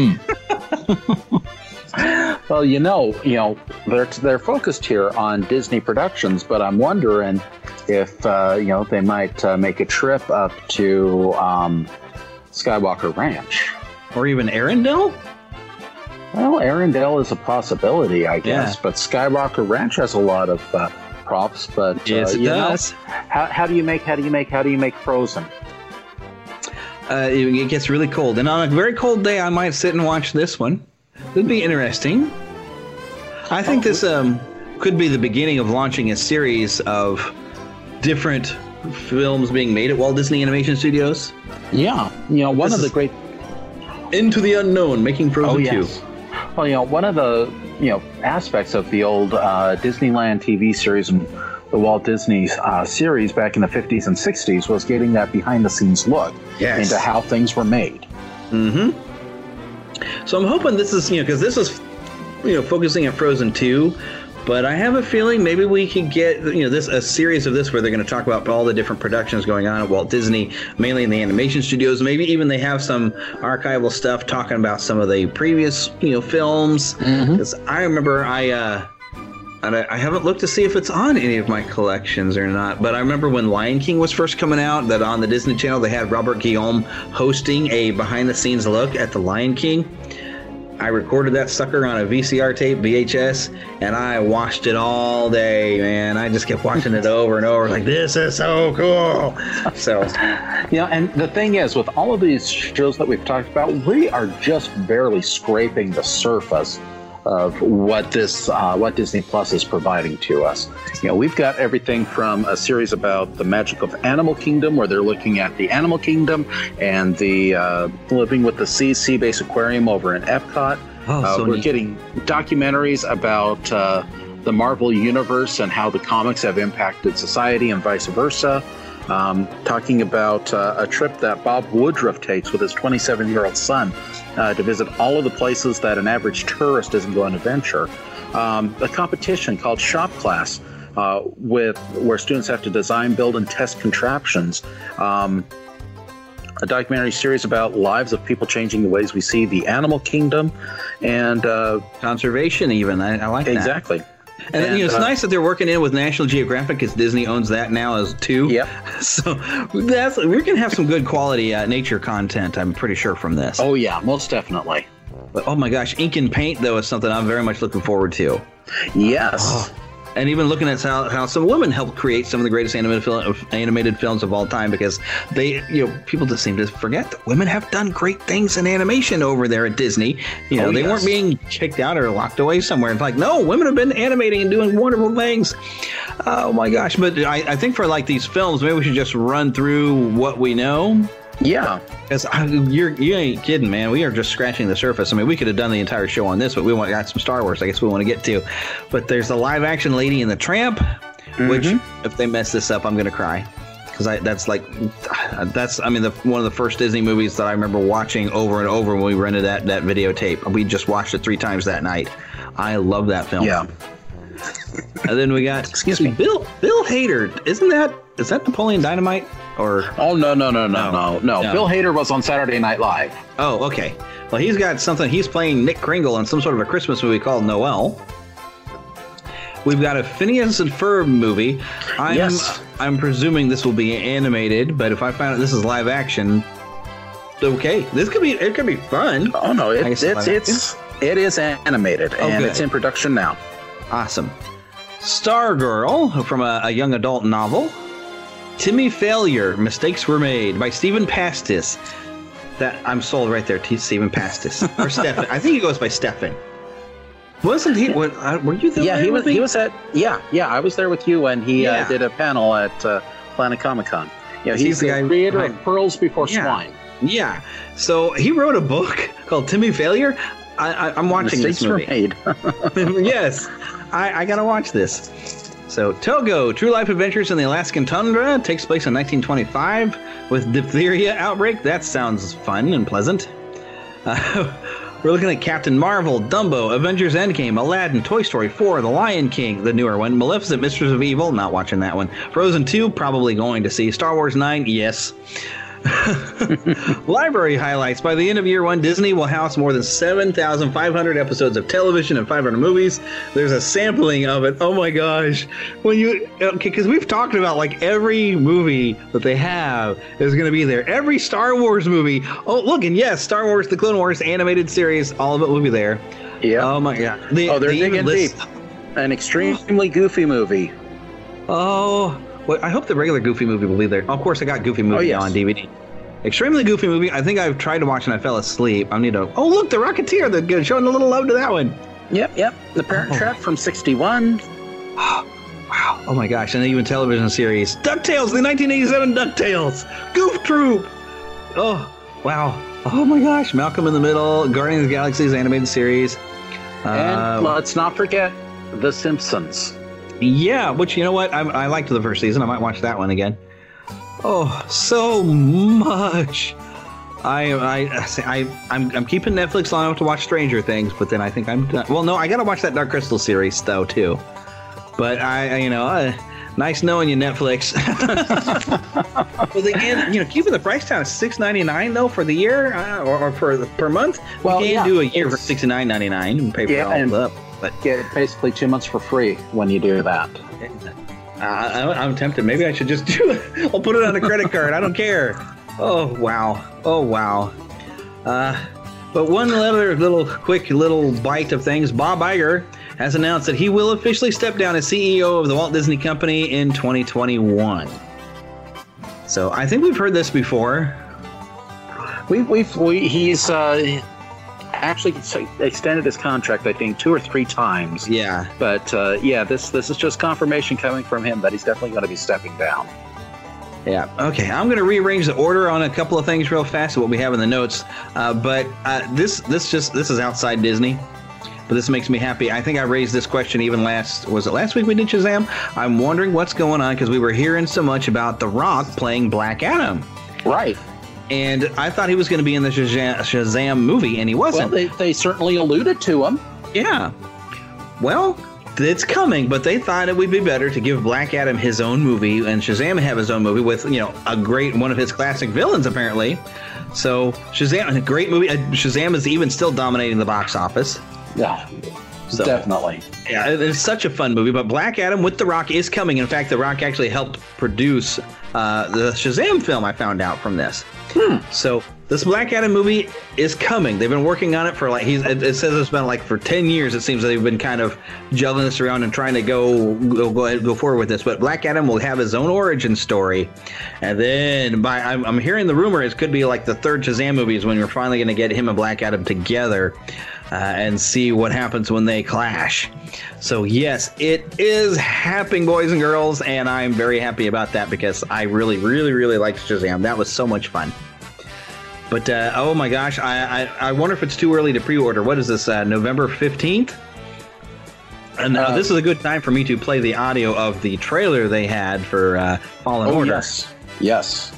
Mm. Well, you know, you know, they're they're focused here on Disney Productions, but I'm wondering if uh, you know they might uh, make a trip up to um, Skywalker Ranch, or even Arendelle. Well, Arendelle is a possibility, I guess, yeah. But Skywalker Ranch has a lot of uh, props. But yes, uh, it you does. Know, how, how do you make? How do you make? How do you make Frozen? Uh, it, it gets really cold, and on a very cold day, I might sit and watch this one. It'd be interesting. I think oh, this um, could be the beginning of launching a series of different films being made at Walt Disney Animation Studios. Yeah, you know, one this of the great Into the Unknown, making Frozen oh, yes. two. Well, you know, one of the you know aspects of the old uh, Disneyland T V series and the Walt Disney uh, series back in the fifties and sixties was getting that behind-the-scenes look yes. into how things were made. Mm-hmm. So I'm hoping this is, you know, because this is, you know, focusing at Frozen two, but I have a feeling maybe we could get, you know, this a series of this where they're going to talk about all the different productions going on at Walt Disney, mainly in the animation studios. Maybe even they have some archival stuff talking about some of the previous, you know, films. Because mm-hmm. I remember I, uh, and I, I haven't looked to see if it's on any of my collections or not, but I remember when Lion King was first coming out, that on the Disney Channel they had Robert Guillaume hosting a behind-the-scenes look at the Lion King. I recorded that sucker on a V C R tape, V H S, and I watched it all day, man. I just kept watching it over and over, like, this is so cool. So, yeah, and the thing is, with all of these shows that we've talked about, we are just barely scraping the surface of what this, uh, what Disney Plus is providing to us. You know, we've got everything from a series about the magic of Animal Kingdom, where they're looking at the Animal Kingdom and the uh, Living with the Sea Sea Base Aquarium over in Epcot. Oh, uh, so we're neat. getting documentaries about uh, the Marvel Universe and how the comics have impacted society and vice versa. Um, talking about uh, a trip that Bob Woodruff takes with his twenty-seven-year-old son uh, to visit all of the places that an average tourist isn't going to venture. Um, a competition called Shop Class, uh, with where students have to design, build, and test contraptions. Um, a documentary series about lives of people changing the ways we see the animal kingdom, and uh, conservation even. I, I like that. Exactly. And, and you know, it's uh, nice that they're working in with National Geographic, because Disney owns that now as too. Yep. So that's we're gonna have some good quality uh, nature content, I'm pretty sure, from this. Oh yeah, most definitely. But oh my gosh, ink and paint though is something I'm very much looking forward to. Yes. Oh. And even looking at how, how some women helped create some of the greatest animated, fil- animated films of all time, because they, you know, people just seem to forget that women have done great things in animation over there at Disney. You know, oh, they yes. weren't being kicked out or locked away somewhere. It's like, no, women have been animating and doing wonderful things. Oh my gosh. But I, I think for like these films, maybe we should just run through what we know. Yeah, because you're you ain't kidding, man. We are just scratching the surface. I mean, we could have done the entire show on this, but we want got some Star Wars. I guess we want to get to. But there's the live action Lady and the Tramp, mm-hmm. which if they mess this up, I'm gonna cry, because I that's like that's I mean the one of the first Disney movies that I remember watching over and over when we rented that that videotape. We just watched it three times that night. I love that film. Yeah. And then we got excuse me, Bill Bill Hader. Isn't that is that Napoleon Dynamite? Or oh no no no no no no no! Bill Hader was on Saturday Night Live. Oh okay. Well, he's got something. He's playing Nick Kringle in some sort of a Christmas movie called Noel. We've got a Phineas and Ferb movie. I'm yes. I'm presuming this will be animated, but if I find out this is live action, okay, this could be it could be fun. Oh no, it, it's it's, it's it is animated oh, and good. It's in production now. Awesome. Stargirl from a, a young adult novel. Timmy Failure, Mistakes Were Made by Stephen Pastis. That I'm sold right there, T. Stephen Pastis. Or Stefan. I think he goes by Stefan. Wasn't he? What, uh, were you there? Yeah, he was. Me? He was at. Yeah, yeah. I was there with you when he yeah. uh, did a panel at uh, Planet Comic Con. Yeah, he's, he's the, the guy creator behind... of Pearls Before yeah. Swine. Yeah. So he wrote a book called Timmy Failure. I, I, I'm watching Mistakes this movie. Were made. Yes, I, I gotta watch this. So, Togo, True Life Adventures in the Alaskan Tundra, takes place in nineteen twenty-five with diphtheria outbreak. That sounds fun and pleasant. Uh, we're looking at Captain Marvel, Dumbo, Avengers Endgame, Aladdin, Toy Story four, The Lion King, the newer one, Maleficent, Mistress of Evil, not watching that one. Frozen two, probably going to see. Star Wars nine, yes. Library highlights. By the end of year one, Disney will house more than seven thousand five hundred episodes of television and five hundred movies. There's a sampling of it. Oh my gosh. When you, okay, because we've talked about like every movie that they have is going to be there. Every Star Wars movie. Oh, look, and yes, Star Wars, the Clone Wars animated series, all of it will be there. Yeah. Oh my God. The, oh, they're they digging deep. An extremely goofy movie. Oh. Well, I hope the regular Goofy movie will be there. Of course, I got Goofy movie oh, yes. on D V D. Extremely Goofy movie. I think I've tried to watch and I fell asleep. I need to. Oh, look, The Rocketeer. They're showing a little love to that one. Yep, yep. The Parent oh. Trap from sixty-one. Wow. Oh my gosh. And even television series. DuckTales, the nineteen eighty-seven DuckTales. Goof Troop. Oh, wow. Oh my gosh. Malcolm in the Middle. Guardians of the Galaxy's animated series. And uh, let's not forget The Simpsons. Yeah, which, you know what? I, I liked the first season. I might watch that one again. Oh, so much. I, I, I, I'm, I'm keeping Netflix long enough to watch Stranger Things, but then I think I'm done. Well, no, I got to watch that Dark Crystal series, though, too. But, I, I you know, uh, nice knowing you, Netflix. But again, you know, keeping the price down at six ninety-nine though, for the year, uh, or, or for per month. Well, you can yeah, do a year for sixty-nine ninety-nine and pay for yeah, it all up. But get basically two months for free when you do that. Uh, I, I'm tempted. Maybe I should just do it. I'll put it on a credit card. I don't care. Oh, wow. Oh, wow. Uh, but one other little quick little bite of things. Bob Iger has announced that he will officially step down as C E O of the Walt Disney Company in twenty twenty-one. So I think we've heard this before. We, we've, we, he's... Uh, actually extended his contract, I think, two or three times. Yeah. But uh, yeah, this this is just confirmation coming from him that he's definitely going to be stepping down. Yeah. Okay. I'm going to rearrange the order on a couple of things real fast. What we have in the notes, uh, but uh, this this just this is outside Disney. But this makes me happy. I think I raised this question even last, was it last week we did Shazam? I'm wondering what's going on because we were hearing so much about The Rock playing Black Adam. Right. And I thought he was going to be in the Shazam, Shazam movie, and he wasn't. Well, they, they certainly alluded to him. Yeah. Well, it's coming, but they thought it would be better to give Black Adam his own movie and Shazam have his own movie with, you know, a great one of his classic villains, apparently. So Shazam, a great movie. Shazam is even still dominating the box office. Yeah, so, definitely. Yeah, it's such a fun movie. But Black Adam with The Rock is coming. In fact, The Rock actually helped produce uh, the Shazam film, I found out from this. Hmm. So this Black Adam movie is coming. They've been working on it for like, he's, it, it says it's been like for ten years. It seems that they've been kind of juggling this around and trying to go go go, ahead, go forward with this. But Black Adam will have his own origin story. And then by I'm, I'm hearing the rumor it could be like the third Shazam movie is when we're finally going to get him and Black Adam together. Uh, and see what happens when they clash. So yes, it is happening, boys and girls, and I'm very happy about that because I really, really, really liked Shazam. That was so much fun. But uh, oh my gosh, I, I I wonder if it's too early to pre-order. What is this? Uh, November fifteenth? And uh, this is a good time for me to play the audio of the trailer they had for uh, Fallen oh, Order. Yes. Yes.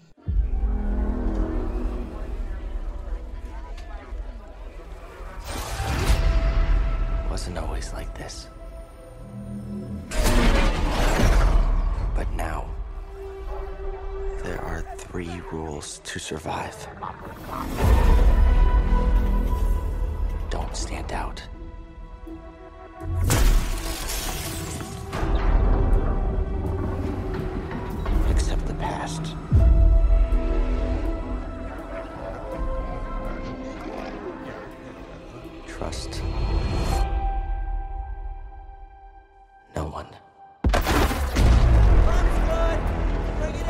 Wasn't always like this. But now, there are three rules to survive. Don't stand out. Accept the past. Trust no one.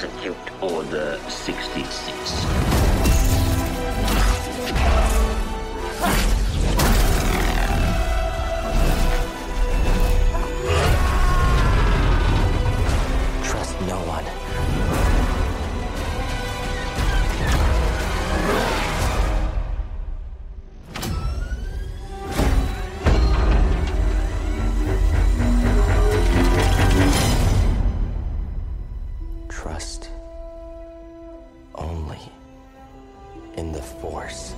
execute Order sixty-six. Trust no one. Trust only in the Force.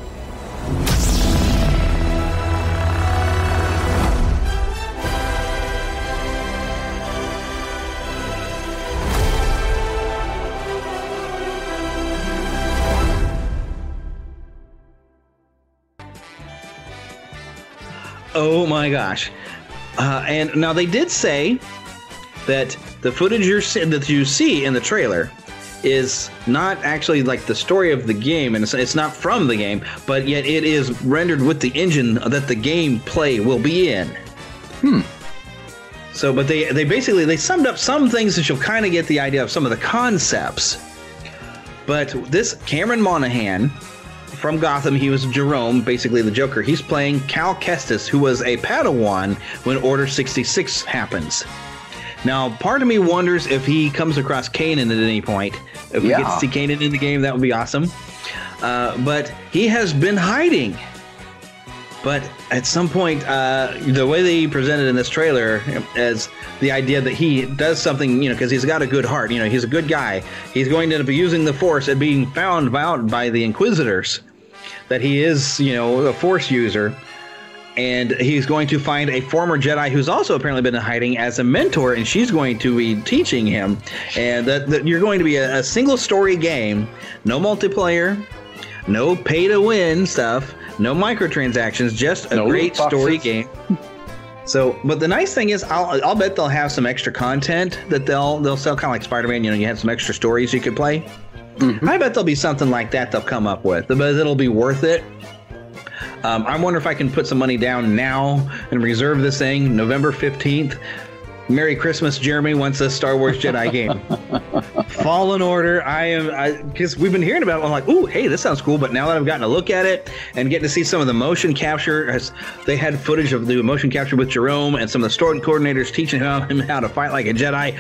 Oh my gosh. Uh, and now they did say that the footage you're see- that you see in the trailer is not actually like the story of the game, and it's, it's not from the game, but yet it is rendered with the engine that the gameplay will be in. Hmm. So, but they they basically they summed up some things that you'll kind of get the idea of some of the concepts. But this Cameron Monaghan from Gotham, he was Jerome, basically the Joker. He's playing Cal Kestis, who was a Padawan when Order sixty-six happens. Now, part of me wonders if he comes across Kanan at any point. If we Yeah. get to see Kanan in the game, that would be awesome. Uh, but he has been hiding. But at some point, uh, the way they presented in this trailer as the idea that he does something, you know, because he's got a good heart, you know, he's a good guy. He's going to be using the Force and being found out by the Inquisitors that he is, you know, a Force user. And he's going to find a former Jedi who's also apparently been in hiding as a mentor, and she's going to be teaching him. And that, that you're going to be a, a single story game, no multiplayer, no pay to win stuff, no microtransactions, just a No great loot story boxes. game. So, but the nice thing is, I'll, I'll bet they'll have some extra content that they'll they'll sell, kind of like Spider-Man. You know, you have some extra stories you could play. Mm-hmm. I bet there'll be something like that they'll come up with, but it'll be worth it. Um, I wonder if I can put some money down now and reserve this thing November fifteenth. Merry Christmas, Jeremy wants a Star Wars Jedi game. Fallen Order. I am, because we've been hearing about it. I'm like, ooh, hey, this sounds cool. But now that I've gotten to look at it and getting to see some of the motion capture, as they had footage of the motion capture with Jerome and some of the story coordinators teaching him how to fight like a Jedi.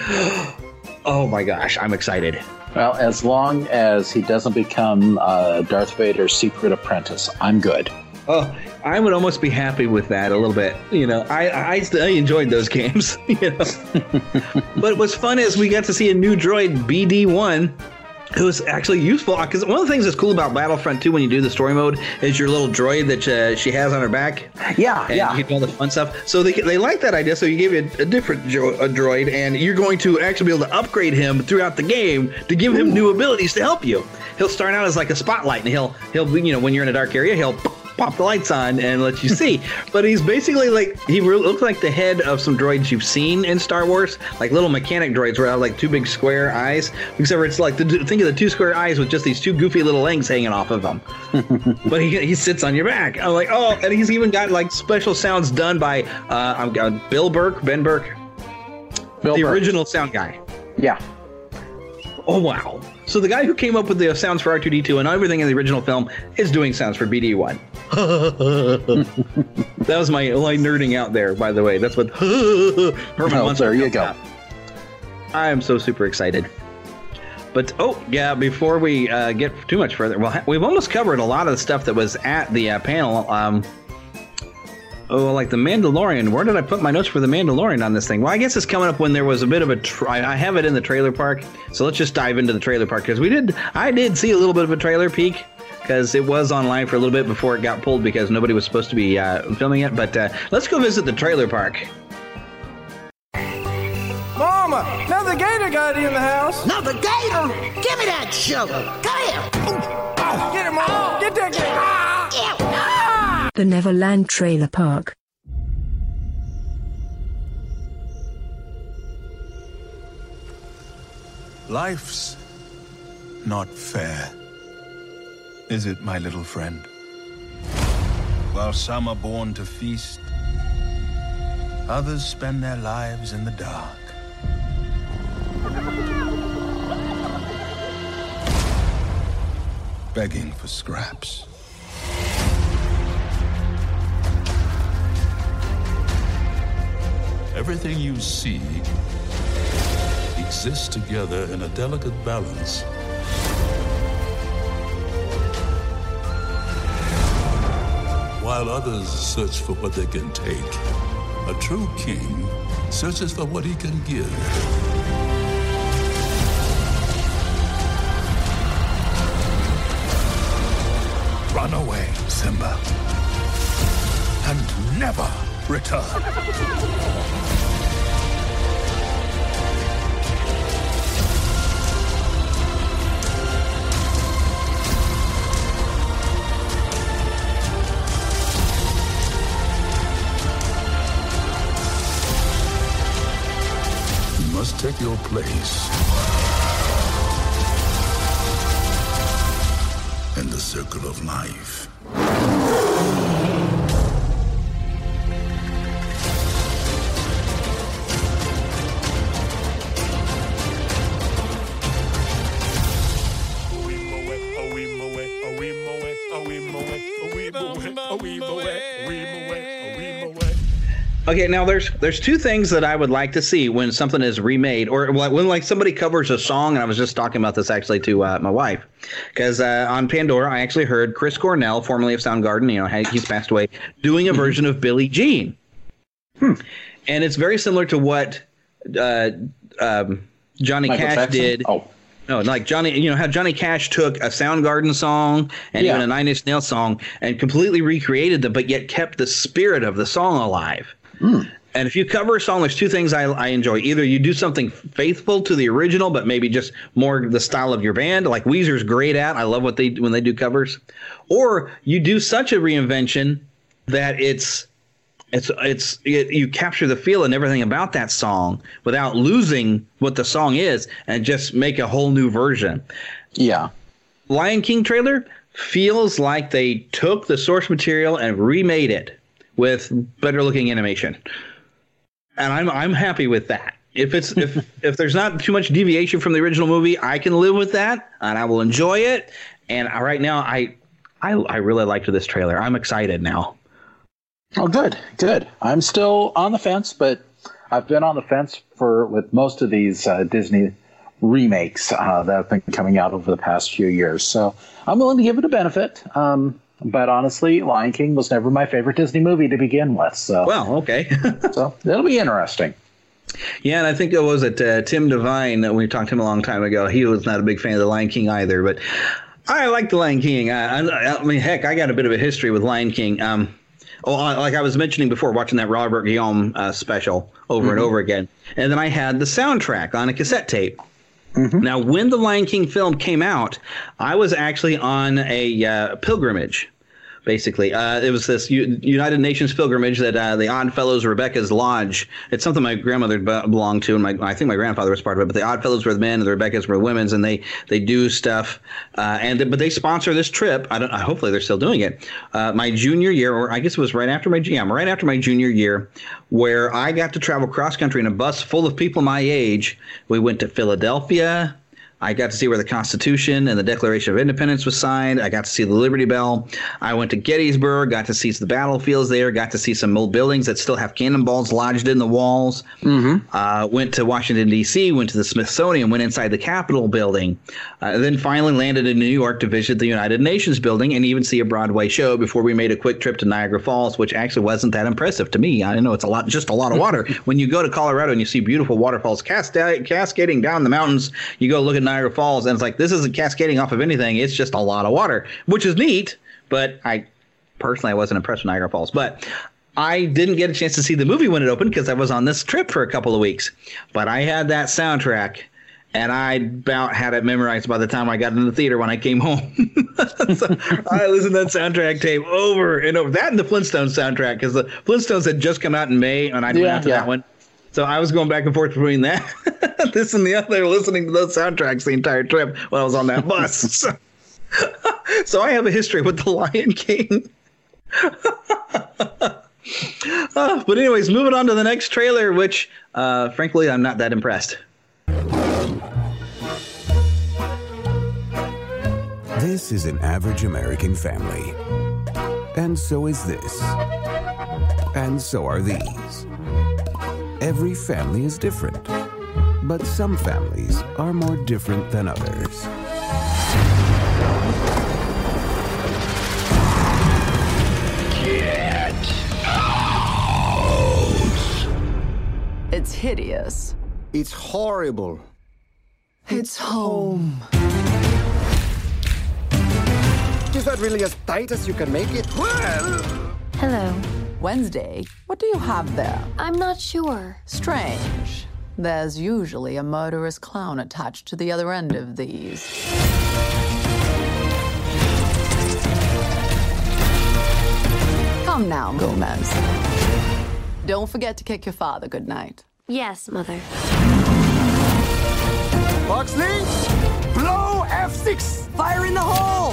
Oh my gosh, I'm excited. Well, as long as he doesn't become uh, Darth Vader's secret apprentice, I'm good. Oh, I would almost be happy with that a little bit. You know, I I, I enjoyed those games. You know, but what's fun is we got to see a new droid, B D one, who's actually useful. Because one of the things that's cool about Battlefront two when you do the story mode is your little droid that uh, she has on her back. Yeah, and yeah. you do all the fun stuff. So they they like that idea. So you give it a different jo- a droid, and you're going to actually be able to upgrade him throughout the game to give him Ooh. new abilities to help you. He'll start out as like a spotlight, and he'll he'll you know when you're in a dark area, he'll pop the lights on and let you see. But he's basically like, he re- looks like the head of some droids you've seen in Star Wars, like little mechanic droids where they have like two big square eyes, except for it's like, the, think of the two square eyes with just these two goofy little legs hanging off of them. But he he sits on your back. I'm like, oh, and he's even got like special sounds done by uh, I'm uh, Bill Burke, Ben Burke, Bill the Burke. original sound guy. Yeah. Oh, wow. So the guy who came up with the sounds for R two D two and everything in the original film is doing sounds for B D one. That was my, my nerding out there, by the way. That's what Herman oh, Munster there you go. Out. I am so super excited. But, oh, yeah, before we uh, get too much further, well, we've almost covered a lot of the stuff that was at the uh, panel. Um, oh, like the Mandalorian. Where did I put my notes for the Mandalorian on this thing? Well, I guess it's coming up when there was a bit of a... Tra- I have it in the trailer park, so let's just dive into the trailer park, because we did... I did see a little bit of a trailer peek, because it was online for a little bit before it got pulled, because nobody was supposed to be uh, filming it. But uh, let's go visit the trailer park. Mama, another gator got in the house. Another gator? Give me that sugar. Come here. Oh, get him, Mama. Get that gator. Ah. Ah. The Neverland Trailer Park. Life's not fair, is it, my little friend? While some are born to feast, others spend their lives in the dark. begging for scraps. Everything you see exists together in a delicate balance. While others search for what they can take, a true king searches for what he can give. Run away, Simba, and never return. You must take your place in the circle of life. Okay, now there's there's two things that I would like to see when something is remade, or when like somebody covers a song. And I was just talking about this actually to uh, my wife, because uh, on Pandora I actually heard Chris Cornell, formerly of Soundgarden, you know, he's passed away, doing a version of Billie Jean, hmm. and it's very similar to what uh, um, Johnny Michael Cash Jackson? did. Oh. No, like Johnny, you know how Johnny Cash took a Soundgarden song and Yeah. even a Nine Inch Nails song and completely recreated them, but yet kept the spirit of the song alive. Mm. And if you cover a song, there's two things I, I enjoy. Either you do something faithful to the original, but maybe just more the style of your band, like Weezer's great at. I love what they when they do covers. Or you do such a reinvention that it's it's it's it, you capture the feel and everything about that song without losing what the song is, and just make a whole new version. Yeah. Lion King trailer feels like they took the source material and remade it with better looking animation. And I'm I'm happy with that. If it's if if there's not too much deviation from the original movie, I can live with that and I will enjoy it. And I, right now I I I really liked this trailer. I'm excited now. Oh, good, good. I'm still on the fence, but I've been on the fence for with most of these uh, Disney remakes uh, that have been coming out over the past few years. So I'm willing to give it a benefit. Um, but honestly, Lion King was never my favorite Disney movie to begin with. So well, okay. So that'll be interesting. Yeah, and I think it was it uh, Tim Devine that we talked to him a long time ago. He was not a big fan of the Lion King either, but I like the Lion King. I, I, I mean, heck, I got a bit of a history with Lion King. Um, oh, like I was mentioning before, watching that Robert Guillaume uh, special over mm-hmm. and over again, and then I had the soundtrack on a cassette tape. Mm-hmm. Now, when the Lion King film came out, I was actually on a uh, pilgrimage. Basically, uh, it was this U- United Nations pilgrimage that uh, the Oddfellows Rebecca's Lodge. It's something my grandmother b- belonged to, and my I think my grandfather was part of it. But the Oddfellows were the men, and the Rebeccas were the women's, and they they do stuff. Uh, and th- but they sponsor this trip. I don't. Hopefully, they're still doing it. Uh, my junior year, or I guess it was right after my yeah, right after my junior year, where I got to travel cross country in a bus full of people my age. We went to Philadelphia. I got to see where the Constitution and the Declaration of Independence was signed. I got to see the Liberty Bell. I went to Gettysburg, got to see the battlefields there, got to see some old buildings that still have cannonballs lodged in the walls. Mm-hmm. Uh, went to Washington, D C, went to the Smithsonian, went inside the Capitol building, uh, and then finally landed in New York to visit the United Nations building and even see a Broadway show before we made a quick trip to Niagara Falls, which actually wasn't that impressive to me. I know it's a lot, just a lot of water. When you go to Colorado and you see beautiful waterfalls cascade, cascading down the mountains, you go look at Niagara Falls, and it's like, this isn't cascading off of anything. It's just a lot of water, which is neat. But I personally, I wasn't impressed with Niagara Falls. But I didn't get a chance to see the movie when it opened because I was on this trip for a couple of weeks. But I had that soundtrack, and I about had it memorized by the time I got in the theater when I came home. So I listened to that soundtrack tape over and over. That and the Flintstones soundtrack, because the Flintstones had just come out in May, and I went yeah, out to yeah. that one. So I was going back and forth between that, this and the other, listening to those soundtracks the entire trip while I was on that bus. So, so I have a history with the Lion King. uh, but anyways, moving on to the next trailer, which, uh, frankly, I'm not that impressed. This is an average American family. And so is this. And so are these. Every family is different. But some families are more different than others. Get out! It's hideous. It's horrible. It's home. Is that really as tight as you can make it? Well... Hello. Wednesday, what do you have there? I'm not sure. Strange. There's usually a murderous clown attached to the other end of these. Come now, Gomez. Don't forget to kick your father goodnight. Yes, Mother. Boxley, blow F six! Fire in the hole!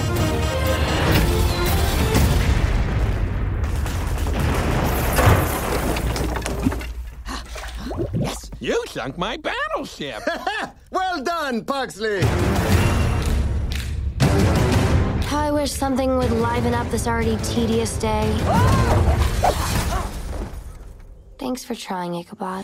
Yes! You sunk my battleship! Well done, Pugsley! How I wish something would liven up this already tedious day. Thanks for trying, Ichabod.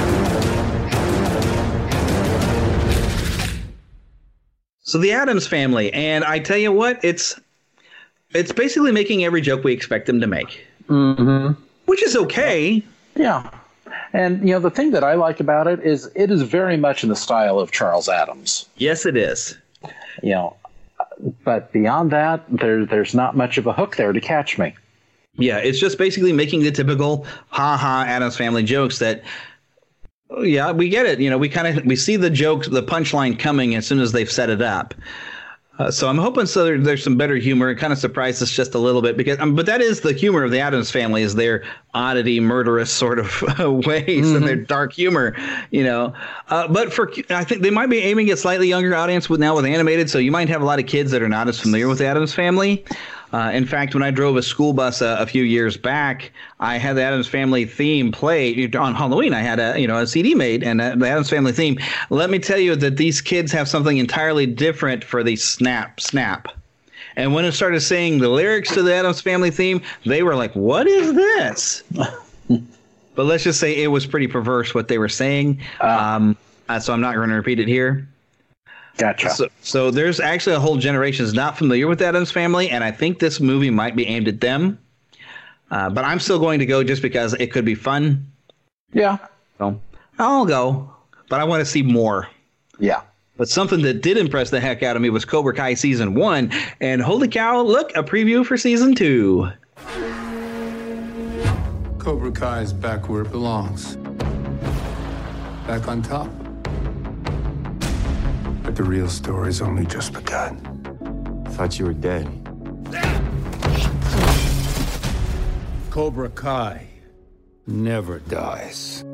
So the Addams Family, and I tell you what, it's it's basically making every joke we expect them to make. Mm-hmm. Which is okay. Yeah. And, you know, the thing that I like about it is it is very much in the style of Charles Addams. Yes, it is. You know, but beyond that, there, there's not much of a hook there to catch me. Yeah, it's just basically making the typical ha-ha Addams Family jokes that, yeah, we get it. You know, we kind of we see the jokes, the punchline coming as soon as they've set it up. Uh, so I'm hoping so there, there's some better humor. It kind of surprised us just a little bit because, um, but that is the humor of the Addams Family, is their oddity, murderous sort of uh, ways mm-hmm. and their dark humor, you know. Uh, but for I think they might be aiming at slightly younger audience with now with animated, so you might have a lot of kids that are not as familiar with the Addams Family. Uh, in fact, when I drove a school bus uh, a few years back, I had the Addams Family theme play on Halloween. I had a you know a C D made and uh, the Addams Family theme. Let me tell you that these kids have something entirely different for the snap snap. And when it started saying the lyrics to the Addams Family theme, they were like, "What is this?" But let's just say it was pretty perverse what they were saying. Um, uh, so I'm not going to repeat it here. Gotcha. So, so there's actually a whole generation that's not familiar with the Addams Family, and I think this movie might be aimed at them. Uh, but I'm still going to go just because it could be fun. Yeah. So I'll go, but I want to see more. Yeah. But something that did impress the heck out of me was Cobra Kai Season one, and holy cow, look, a preview for Season two. Cobra Kai is back where it belongs. Back on top. But the real story's only just begun. Thought you were dead. Cobra Kai never dies.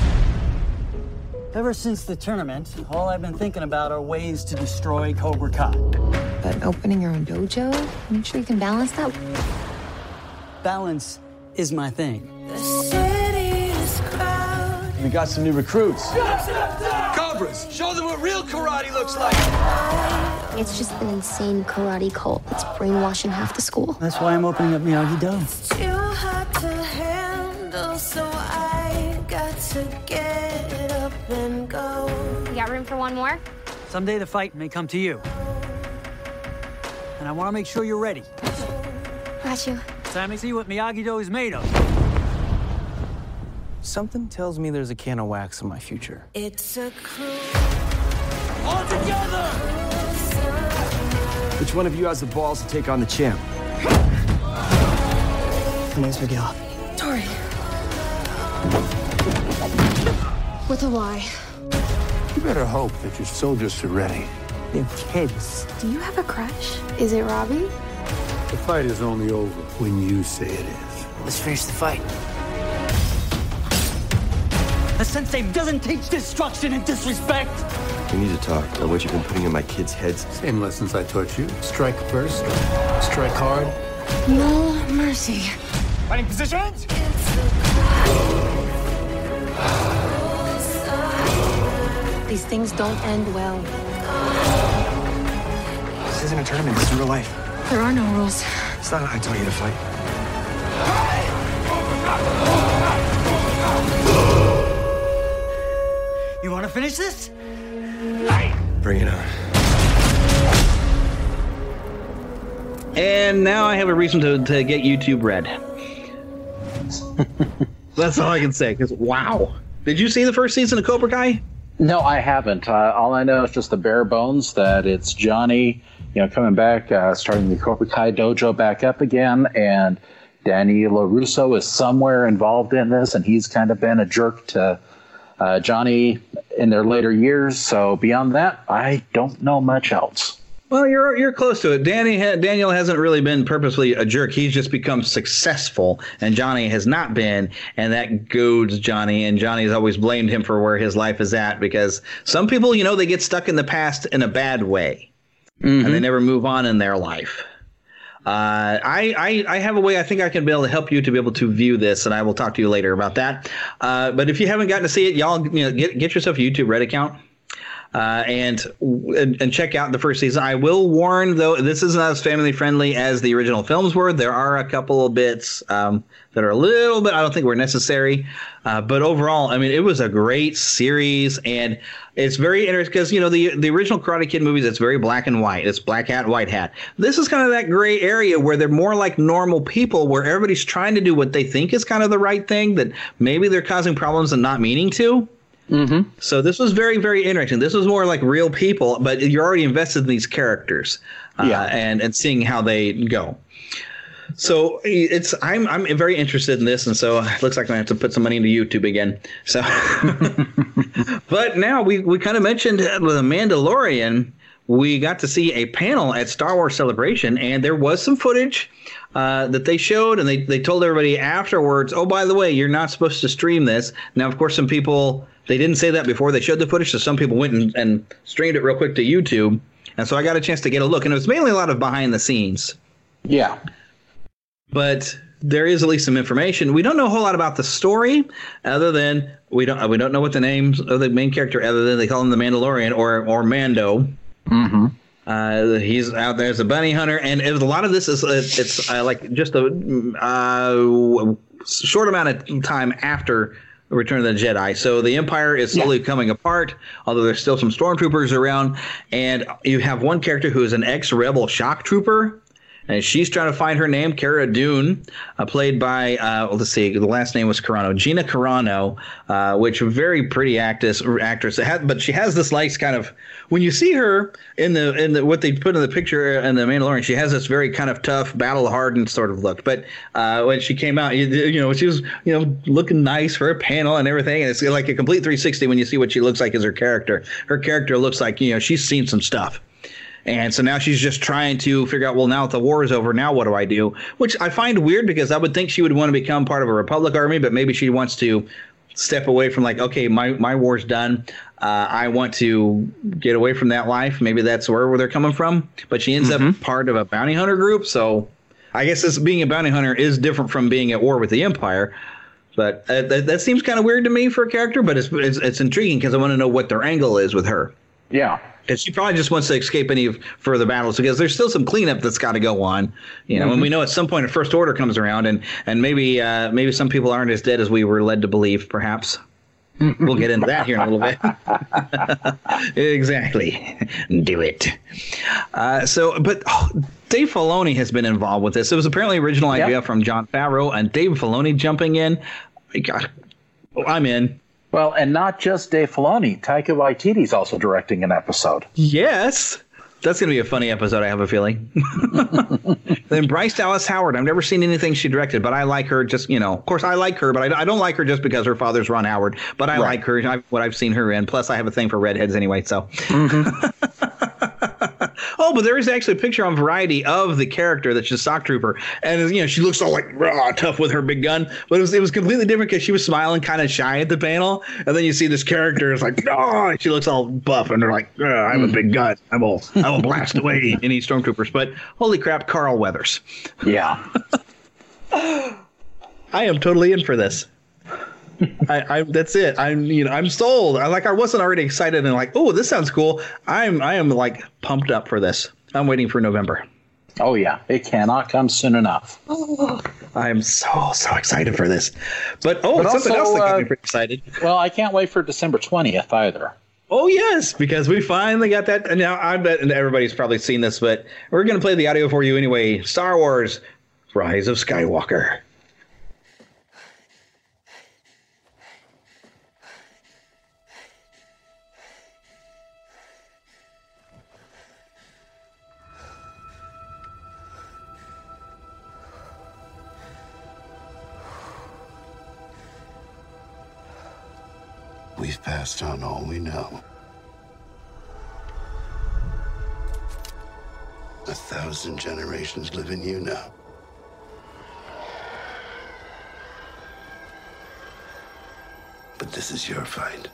Ever since the tournament, all I've been thinking about are ways to destroy Cobra Kai. But opening your own dojo? I'm sure you can balance that. Balance is my thing. The city is crowded. We got some new recruits. Cobras, show them what real karate looks like. It's just an insane karate cult that's brainwashing half the school. That's why I'm opening up Miyagi-Do. It's too hard to handle, so I got to get up and go. You got room for one more? Someday the fight may come to you. And I want to make sure you're ready. Got you. Time to see what Miyagi-Do is made of. Something tells me there's a can of wax in my future. It's a crew. All together! Which one of you has the balls to take on the champ? My name's Miguel. Tori. With a Y. You better hope that your soldiers are ready. They're kids. Do you have a crush? Is it Robbie? The fight is only over when you say it is. Let's finish the fight. A sensei doesn't teach destruction and disrespect. We need to talk about what you've been putting in my kids' heads. Same lessons I taught you. Strike first, strike hard. No mercy. Fighting positions! These things don't end well. This isn't a tournament. This is real life. There are no rules. It's not I taught you to fight. You want to finish this? Bring it on. And now I have a reason to, to get YouTube red. That's all I can say, because wow. Did you see the first season of Cobra Kai? No, I haven't. Uh, all I know is just the bare bones that it's Johnny, you know, coming back, uh, starting the Cobra Kai dojo back up again, and Danny LaRusso is somewhere involved in this, and he's kind of been a jerk to uh, Johnny in their later years. So beyond that, I don't know much else. Well, you're you're close to it. Danny ha- Daniel hasn't really been purposely a jerk. He's just become successful, and Johnny has not been, and that goads Johnny. And Johnny's always blamed him for where his life is at, because some people, you know, they get stuck in the past in a bad way, mm-hmm. and they never move on in their life. Uh, I, I I have a way I think I can be able to help you to be able to view this, and I will talk to you later about that. Uh, but if you haven't gotten to see it, y'all, you know, get get yourself a YouTube Red account. Uh, and, and and check out the first season. I will warn, though, this isn't as family friendly as the original films were. There are a couple of bits um, that are a little bit, I don't think were necessary. Uh, but overall, I mean, it was a great series, and it's very interesting because, you know, the the original Karate Kid movies, it's very black and white. It's black hat, white hat. This is kind of that gray area where they're more like normal people, where everybody's trying to do what they think is kind of the right thing, that maybe they're causing problems and not meaning to. Mm-hmm. So this was very, very interesting. This was more like real people, but you're already invested in these characters, uh, yeah. and and seeing how they go. So it's I'm I'm very interested in this, and so it looks like I have to put some money into YouTube again. So, but now we we kind of mentioned with The Mandalorian, we got to see a panel at Star Wars Celebration, and there was some footage uh, that they showed, and they they told everybody afterwards, oh, by the way, you're not supposed to stream this. Now, of course, some people. They didn't say that before they showed the footage, so some people went and, and streamed it real quick to YouTube. And so I got a chance to get a look. And it was mainly a lot of behind the scenes. Yeah. But there is at least some information. We don't know a whole lot about the story, other than we don't we don't know what the names of the main character, other than they call him the Mandalorian or or Mando. Mm-hmm. Uh, he's out there as a bounty hunter. And it was, a lot of this is it's, it's uh, like just a uh, short amount of time after Return of the Jedi. So the Empire is slowly yeah. coming apart, although there's still some stormtroopers around. And you have one character who is an ex-rebel shock trooper, and she's trying to find her name, Cara Dune, uh, played by, uh, well, let's see, the last name was Carano, Gina Carano, uh, which a very pretty actress. actress. Had, but she has this nice kind of, when you see her in the in the what they put in the picture in The Mandalorian, she has this very kind of tough, battle-hardened sort of look. But uh, when she came out, you, you know, she was, you know, looking nice for a panel and everything. And it's like a complete three sixty when you see what she looks like as her character. Her character looks like, you know, she's seen some stuff. And so now she's just trying to figure out, well, now that the war is over, now what do I do? Which I find weird, because I would think she would want to become part of a Republic army, but maybe she wants to step away from, like, okay, my, my war's done. Uh, I want to get away from that life. Maybe that's where, where they're coming from. But she ends mm-hmm. up part of a bounty hunter group. So I guess this being a bounty hunter is different from being at war with the Empire. But uh, that, that seems kind of weird to me for a character, but it's it's, it's intriguing because I want to know what their angle is with her. Yeah. Because she probably just wants to escape any further battles, because there's still some cleanup that's got to go on. You know, mm-hmm. and we know at some point a First Order comes around, and and maybe uh, maybe some people aren't as dead as we were led to believe, perhaps. We'll get into that here in a little bit. Exactly. Do it. Uh, so, but oh, Dave Filoni has been involved with this. It was apparently an original idea yep. from Jon Favreau, and Dave Filoni jumping in. God, I'm in. Well, and not just Dave Filoni. Taika Waititi's also directing an episode. Yes. That's going to be a funny episode, I have a feeling. Then Bryce Dallas Howard. I've never seen anything she directed, but I like her just, you know, of course I like her, but I, I don't like her just because her father's Ron Howard, but I right. like her, I, what I've seen her in. Plus I have a thing for redheads anyway, so. Mm-hmm. Oh, but there is actually a picture on Variety of the character that's just Shock Trooper, and you know she looks all like raw, tough with her big gun, but it was it was completely different because she was smiling, kind of shy at the panel, and then you see this character is like, oh, and she looks all buff, and they're like, oh, I have a big gun, I will I will blast away any stormtroopers. But holy crap, Carl Weathers! Yeah, I am totally in for this. I, I that's it. I'm you know I'm sold. I like I wasn't already excited and like, oh, this sounds cool. I'm I am like pumped up for this. I'm waiting for November. Oh, yeah. It cannot come soon enough. Oh, I'm so, so excited for this. But, oh, But something also, else that got uh, me pretty excited. Well, I can't wait for December twentieth either. Oh, yes, because we finally got that. And now, I bet everybody's probably seen this, but we're going to play the audio for you anyway. Star Wars Rise of Skywalker. We've passed on all we know. A thousand generations live in you now. But this is your fight.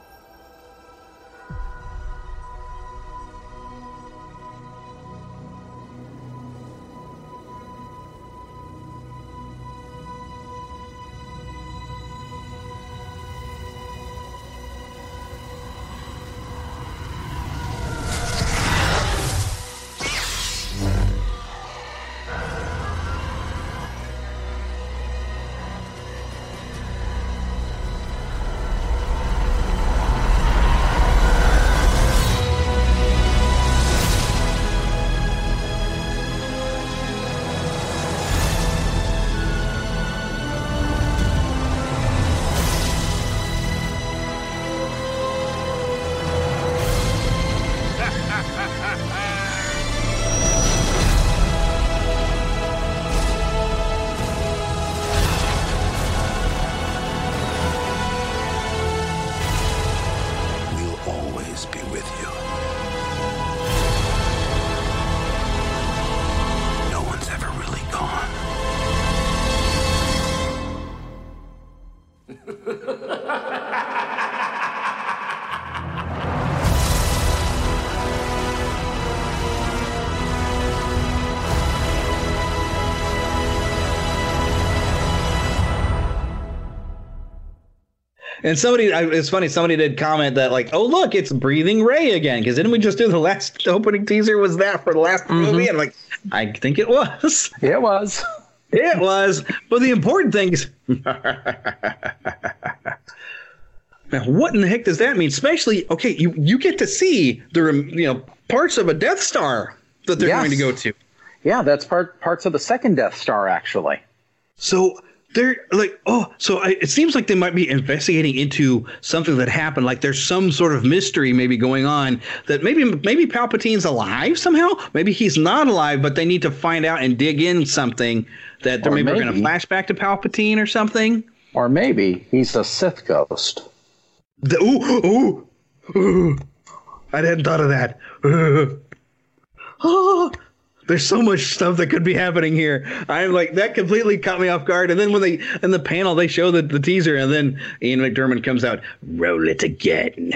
And somebody, it's funny, somebody did comment that like, oh, look, it's Breathing Ray again. Because didn't we just do the last opening teaser? Was that for the last mm-hmm. movie? And I'm like, I think it was. It was. It was. But the important thing is, now, what in the heck does that mean? Especially, okay, you, you get to see the, you know, parts of a Death Star that they're yes. going to go to. Yeah, that's part parts of the second Death Star, actually. So they're like, oh, so I, it seems like they might be investigating into something that happened. Like there's some sort of mystery maybe going on that maybe maybe Palpatine's alive somehow. Maybe he's not alive, but they need to find out and dig in something that they're maybe, maybe going to flash back to Palpatine or something. Or maybe he's a Sith ghost. The, ooh, ooh, ooh. I hadn't thought of that. Uh, oh. There's so much stuff that could be happening here. I'm like, that completely caught me off guard. And then when they, in the panel, they show the, the teaser, and then Ian McDiarmid comes out, roll it again.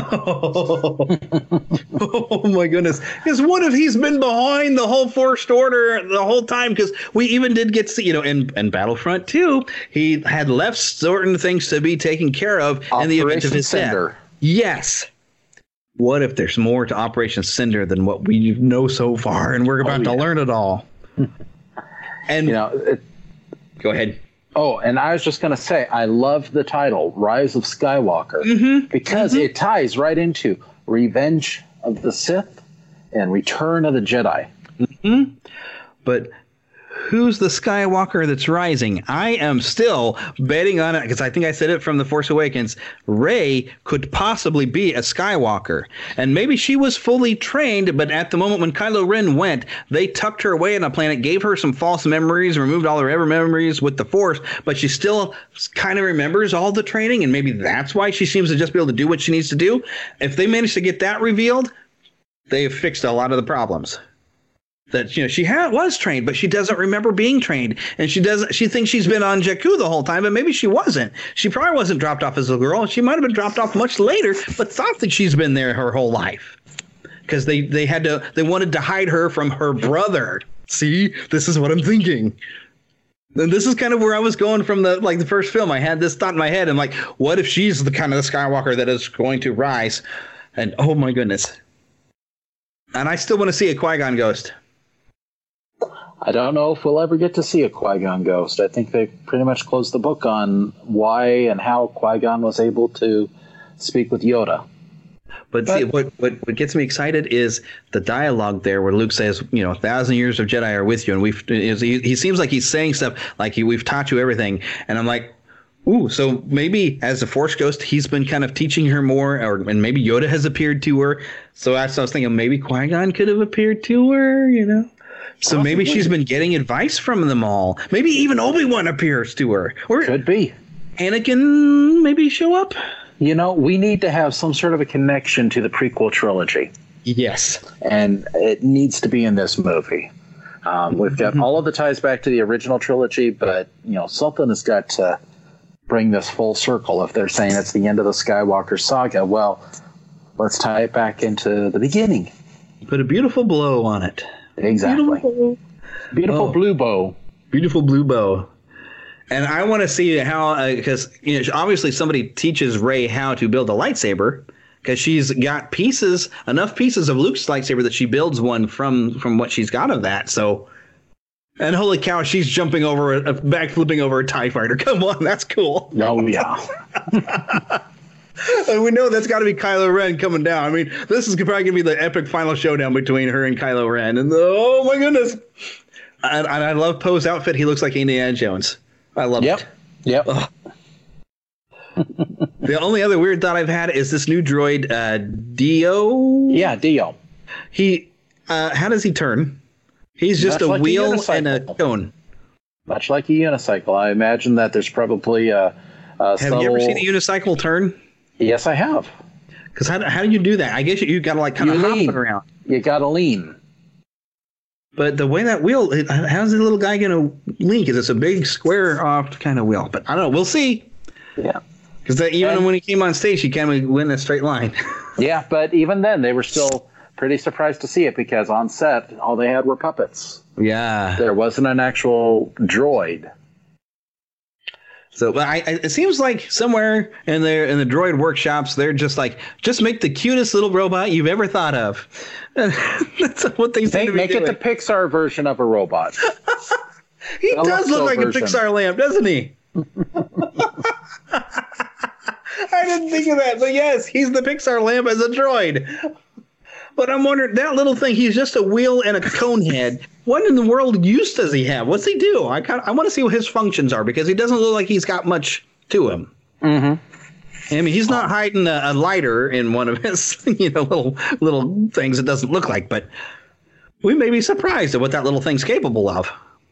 Oh, oh my goodness. Because what if he's been behind the whole First Order the whole time? Because we even did get to see, you know, in, in Battlefront two, he had left certain things to be taken care of Operation in the event of his Cinder. Death. Yes. What if there's more to Operation Cinder than what we know so far, and we're about oh, yeah. to learn it all? And you know, it, go ahead. Oh, and I was just going to say, I love the title, Rise of Skywalker, mm-hmm. because mm-hmm. it ties right into Revenge of the Sith and Return of the Jedi. Mm-hmm. But who's the Skywalker that's rising? I am still betting on it because I think I said it from The Force Awakens. Rey could possibly be a Skywalker. And maybe she was fully trained, but at the moment when Kylo Ren went, they tucked her away on a planet, gave her some false memories, removed all her ever memories with the Force, but she still kind of remembers all the training, and maybe that's why she seems to just be able to do what she needs to do. If they manage to get that revealed, they have fixed a lot of the problems. That, you know, she ha- was trained, but she doesn't remember being trained. And she doesn't. She thinks she's been on Jakku the whole time, but maybe she wasn't. She probably wasn't dropped off as a girl. She might have been dropped off much later, but thought that she's been there her whole life. Because they, they had to, they wanted to hide her from her brother. See, this is what I'm thinking. And this is kind of where I was going from the, like the first film. I had this thought in my head. I'm like, what if she's the kind of the Skywalker that is going to rise? And oh my goodness. And I still want to see a Qui-Gon ghost. I don't know if we'll ever get to see a Qui-Gon ghost. I think they pretty much closed the book on why and how Qui-Gon was able to speak with Yoda. But, but see, what, what what gets me excited is the dialogue there where Luke says, you know, a thousand years of Jedi are with you. And we've he, he seems like he's saying stuff like he, we've taught you everything. And I'm like, ooh, so maybe as a Force ghost, he's been kind of teaching her more, or and maybe Yoda has appeared to her. So that's what I was thinking, maybe Qui-Gon could have appeared to her, you know? So Possibly. Maybe she's been getting advice from them all. Maybe even Obi-Wan appears to her. Or could be. Anakin maybe show up. You know, we need to have some sort of a connection to the prequel trilogy. Yes. And it needs to be in this movie. Um, we've got mm-hmm. all of the ties back to the original trilogy, but, you know, something has got to bring this full circle. If they're saying it's the end of the Skywalker saga, well, let's tie it back into the beginning. Put a beautiful bow on it. Exactly. Beautiful, beautiful oh. blue bow. Beautiful blue bow. And I want to see how, because uh, you know, obviously somebody teaches Rey how to build a lightsaber, because she's got pieces, enough pieces of Luke's lightsaber that she builds one from from what she's got of that. So, and holy cow, she's jumping over, a, back flipping over a TIE fighter. Come on, that's cool. Oh, yeah. And we know that's got to be Kylo Ren coming down. I mean, this is probably going to be the epic final showdown between her and Kylo Ren. And oh, my goodness. And, and I love Poe's outfit. He looks like Indiana Jones. I love yep. it. Yep. Oh. The only other weird thought I've had is this new droid, uh, Dio. Yeah, Dio. He, uh, how does he turn? He's just Much a like wheel a and a cone. Much like a unicycle. I imagine that there's probably a, a Have subtle... you ever seen a unicycle turn? Yes, I have. Because how, how do you do that? I guess you, you got to like kind of hop it around. You got to lean. But the way that wheel, it, how's the little guy going to lean? Because it's a big square off kind of wheel. But I don't know. We'll see. Yeah. Because even and, when he came on stage, he kind of went in a straight line. Yeah, but even then, they were still pretty surprised to see it because on set, all they had were puppets. Yeah. There wasn't an actual droid. So but I, it seems like somewhere in there in the droid workshops, they're just like, just make the cutest little robot you've ever thought of. That's what they say. Make, make it the Pixar version of a robot. He a does look like version. a Pixar lamp, doesn't he? I didn't think of that, but yes, he's the Pixar lamp as a droid. But I'm wondering, that little thing, he's just a wheel and a cone head. What in the world use does he have? What's he do? I kind I want to see what his functions are, because he doesn't look like he's got much to him. Mm-hmm. I mean, he's not hiding a, a lighter in one of his, you know, little little things it doesn't look like, but we may be surprised at what that little thing's capable of.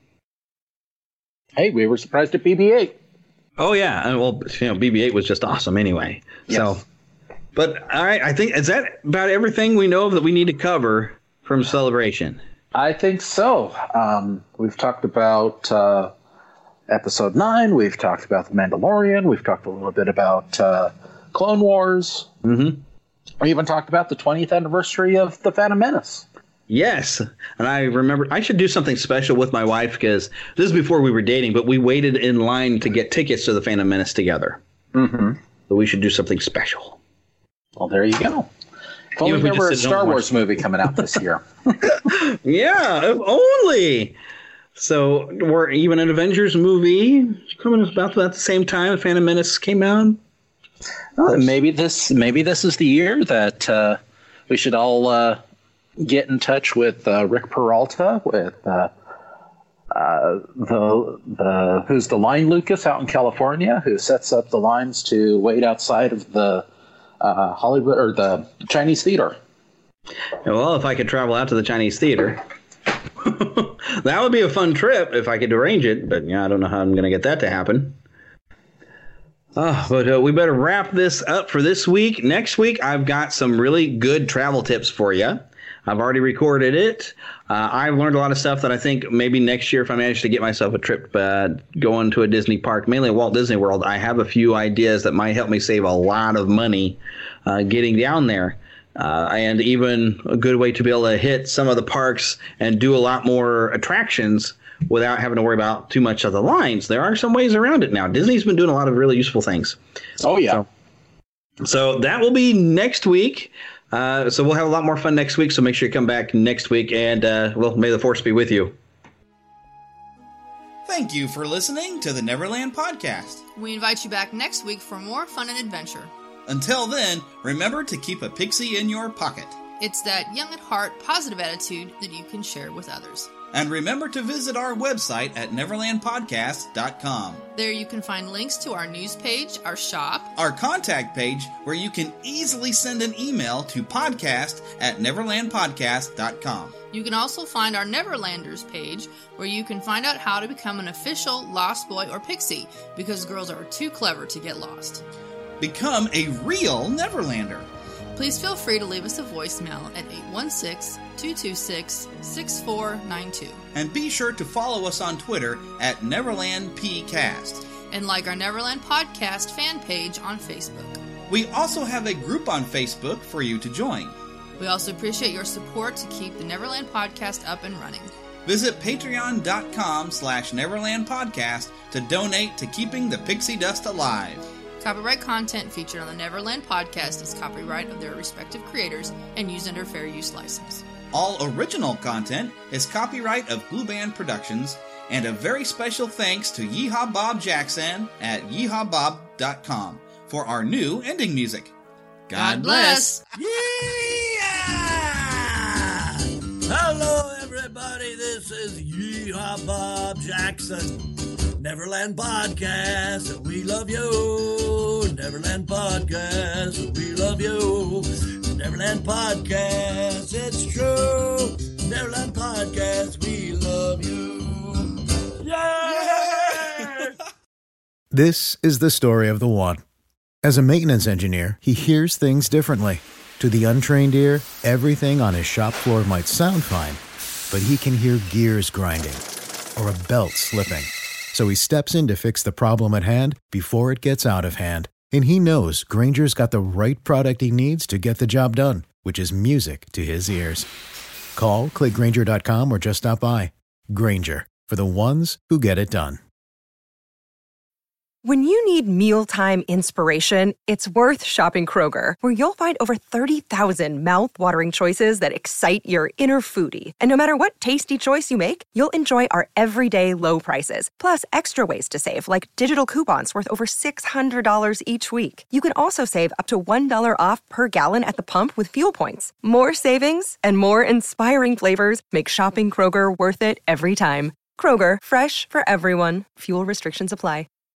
Hey, we were surprised at B B eight. Oh, yeah. And well, you know, B B eight was just awesome anyway. Yes. So, but all right, I think, is that about everything we know that we need to cover from Celebration? I think so. Um, we've talked about uh, Episode nine. We've talked about The Mandalorian. We've talked a little bit about uh, Clone Wars. Mm-hmm. We even talked about the twentieth anniversary of The Phantom Menace. Yes. And I remember I should do something special with my wife, because this is before we were dating, but we waited in line to get tickets to The Phantom Menace together. Mm-hmm. So we should do something special. Well, there you go. If only there were a Star Wars movie coming out this year. Yeah, if only. So we're even an Avengers movie coming about at the same time. The Phantom Menace came out. Uh, maybe this maybe this is the year that uh, we should all uh, get in touch with uh, Rick Peralta, with uh, uh, the the who's the line Lucas out in California, who sets up the lines to wait outside of the uh, Hollywood or the Chinese theater. Well, if I could travel out to the Chinese theater, that would be a fun trip if I could arrange it. But yeah, I don't know how I'm going to get that to happen. Oh, but uh, we better wrap this up for this week. Next week, I've got some really good travel tips for you. I've already recorded it. Uh, I've learned a lot of stuff that I think maybe next year, if I manage to get myself a trip uh, going to a Disney park, mainly Walt Disney World, I have a few ideas that might help me save a lot of money uh, getting down there. Uh, and even a good way to be able to hit some of the parks and do a lot more attractions without having to worry about too much of the lines. There are some ways around it now. Disney's been doing a lot of really useful things. Oh, yeah. So, so that will be next week. Uh, so we'll have a lot more fun next week. So make sure you come back next week. And, uh, well, may the force be with you. Thank you for listening to the Neverland Podcast. We invite you back next week for more fun and adventure. Until then, remember to keep a pixie in your pocket. It's that young at heart, positive attitude that you can share with others. And remember to visit our website at neverland podcast dot com. There you can find links to our news page, our shop, our contact page, where you can easily send an email to podcast at neverland podcast dot com. You can also find our Neverlanders page, where you can find out how to become an official Lost Boy or Pixie, because girls are too clever to get lost. Become a real Neverlander. Please feel free to leave us a voicemail at eight one six, two two six, six four nine two. And be sure to follow us on Twitter at NeverlandPcast. And like our Neverland Podcast fan page on Facebook. We also have a group on Facebook for you to join. We also appreciate your support to keep the Neverland Podcast up and running. Visit patreon.com slash Neverland Podcast to donate to keeping the pixie dust alive. Copyright content featured on the Neverland Podcast is copyright of their respective creators and used under fair use license. All original content is copyright of Blue Band Productions, and a very special thanks to Yeehaw Bob Jackson at yeehaw bob dot com for our new ending music. God, God bless! Yeah! Hello, everybody. This is Yeehaw Bob Jackson. Neverland Podcast, we love you. Neverland Podcast, we love you. Neverland Podcast, it's true. Neverland Podcast, we love you. Yeah! This is the story of the one. As a maintenance engineer, he hears things differently. To the untrained ear, everything on his shop floor might sound fine, but he can hear gears grinding or a belt slipping. So he steps in to fix the problem at hand before it gets out of hand. And he knows Granger's got the right product he needs to get the job done, which is music to his ears. Call, click Granger dot com, or just stop by. Granger, for the ones who get it done. When you need mealtime inspiration, it's worth shopping Kroger, where you'll find over thirty thousand mouth-watering choices that excite your inner foodie. And no matter what tasty choice you make, you'll enjoy our everyday low prices, plus extra ways to save, like digital coupons worth over six hundred dollars each week. You can also save up to one dollar off per gallon at the pump with fuel points. More savings and more inspiring flavors make shopping Kroger worth it every time. Kroger, fresh for everyone. Fuel restrictions apply.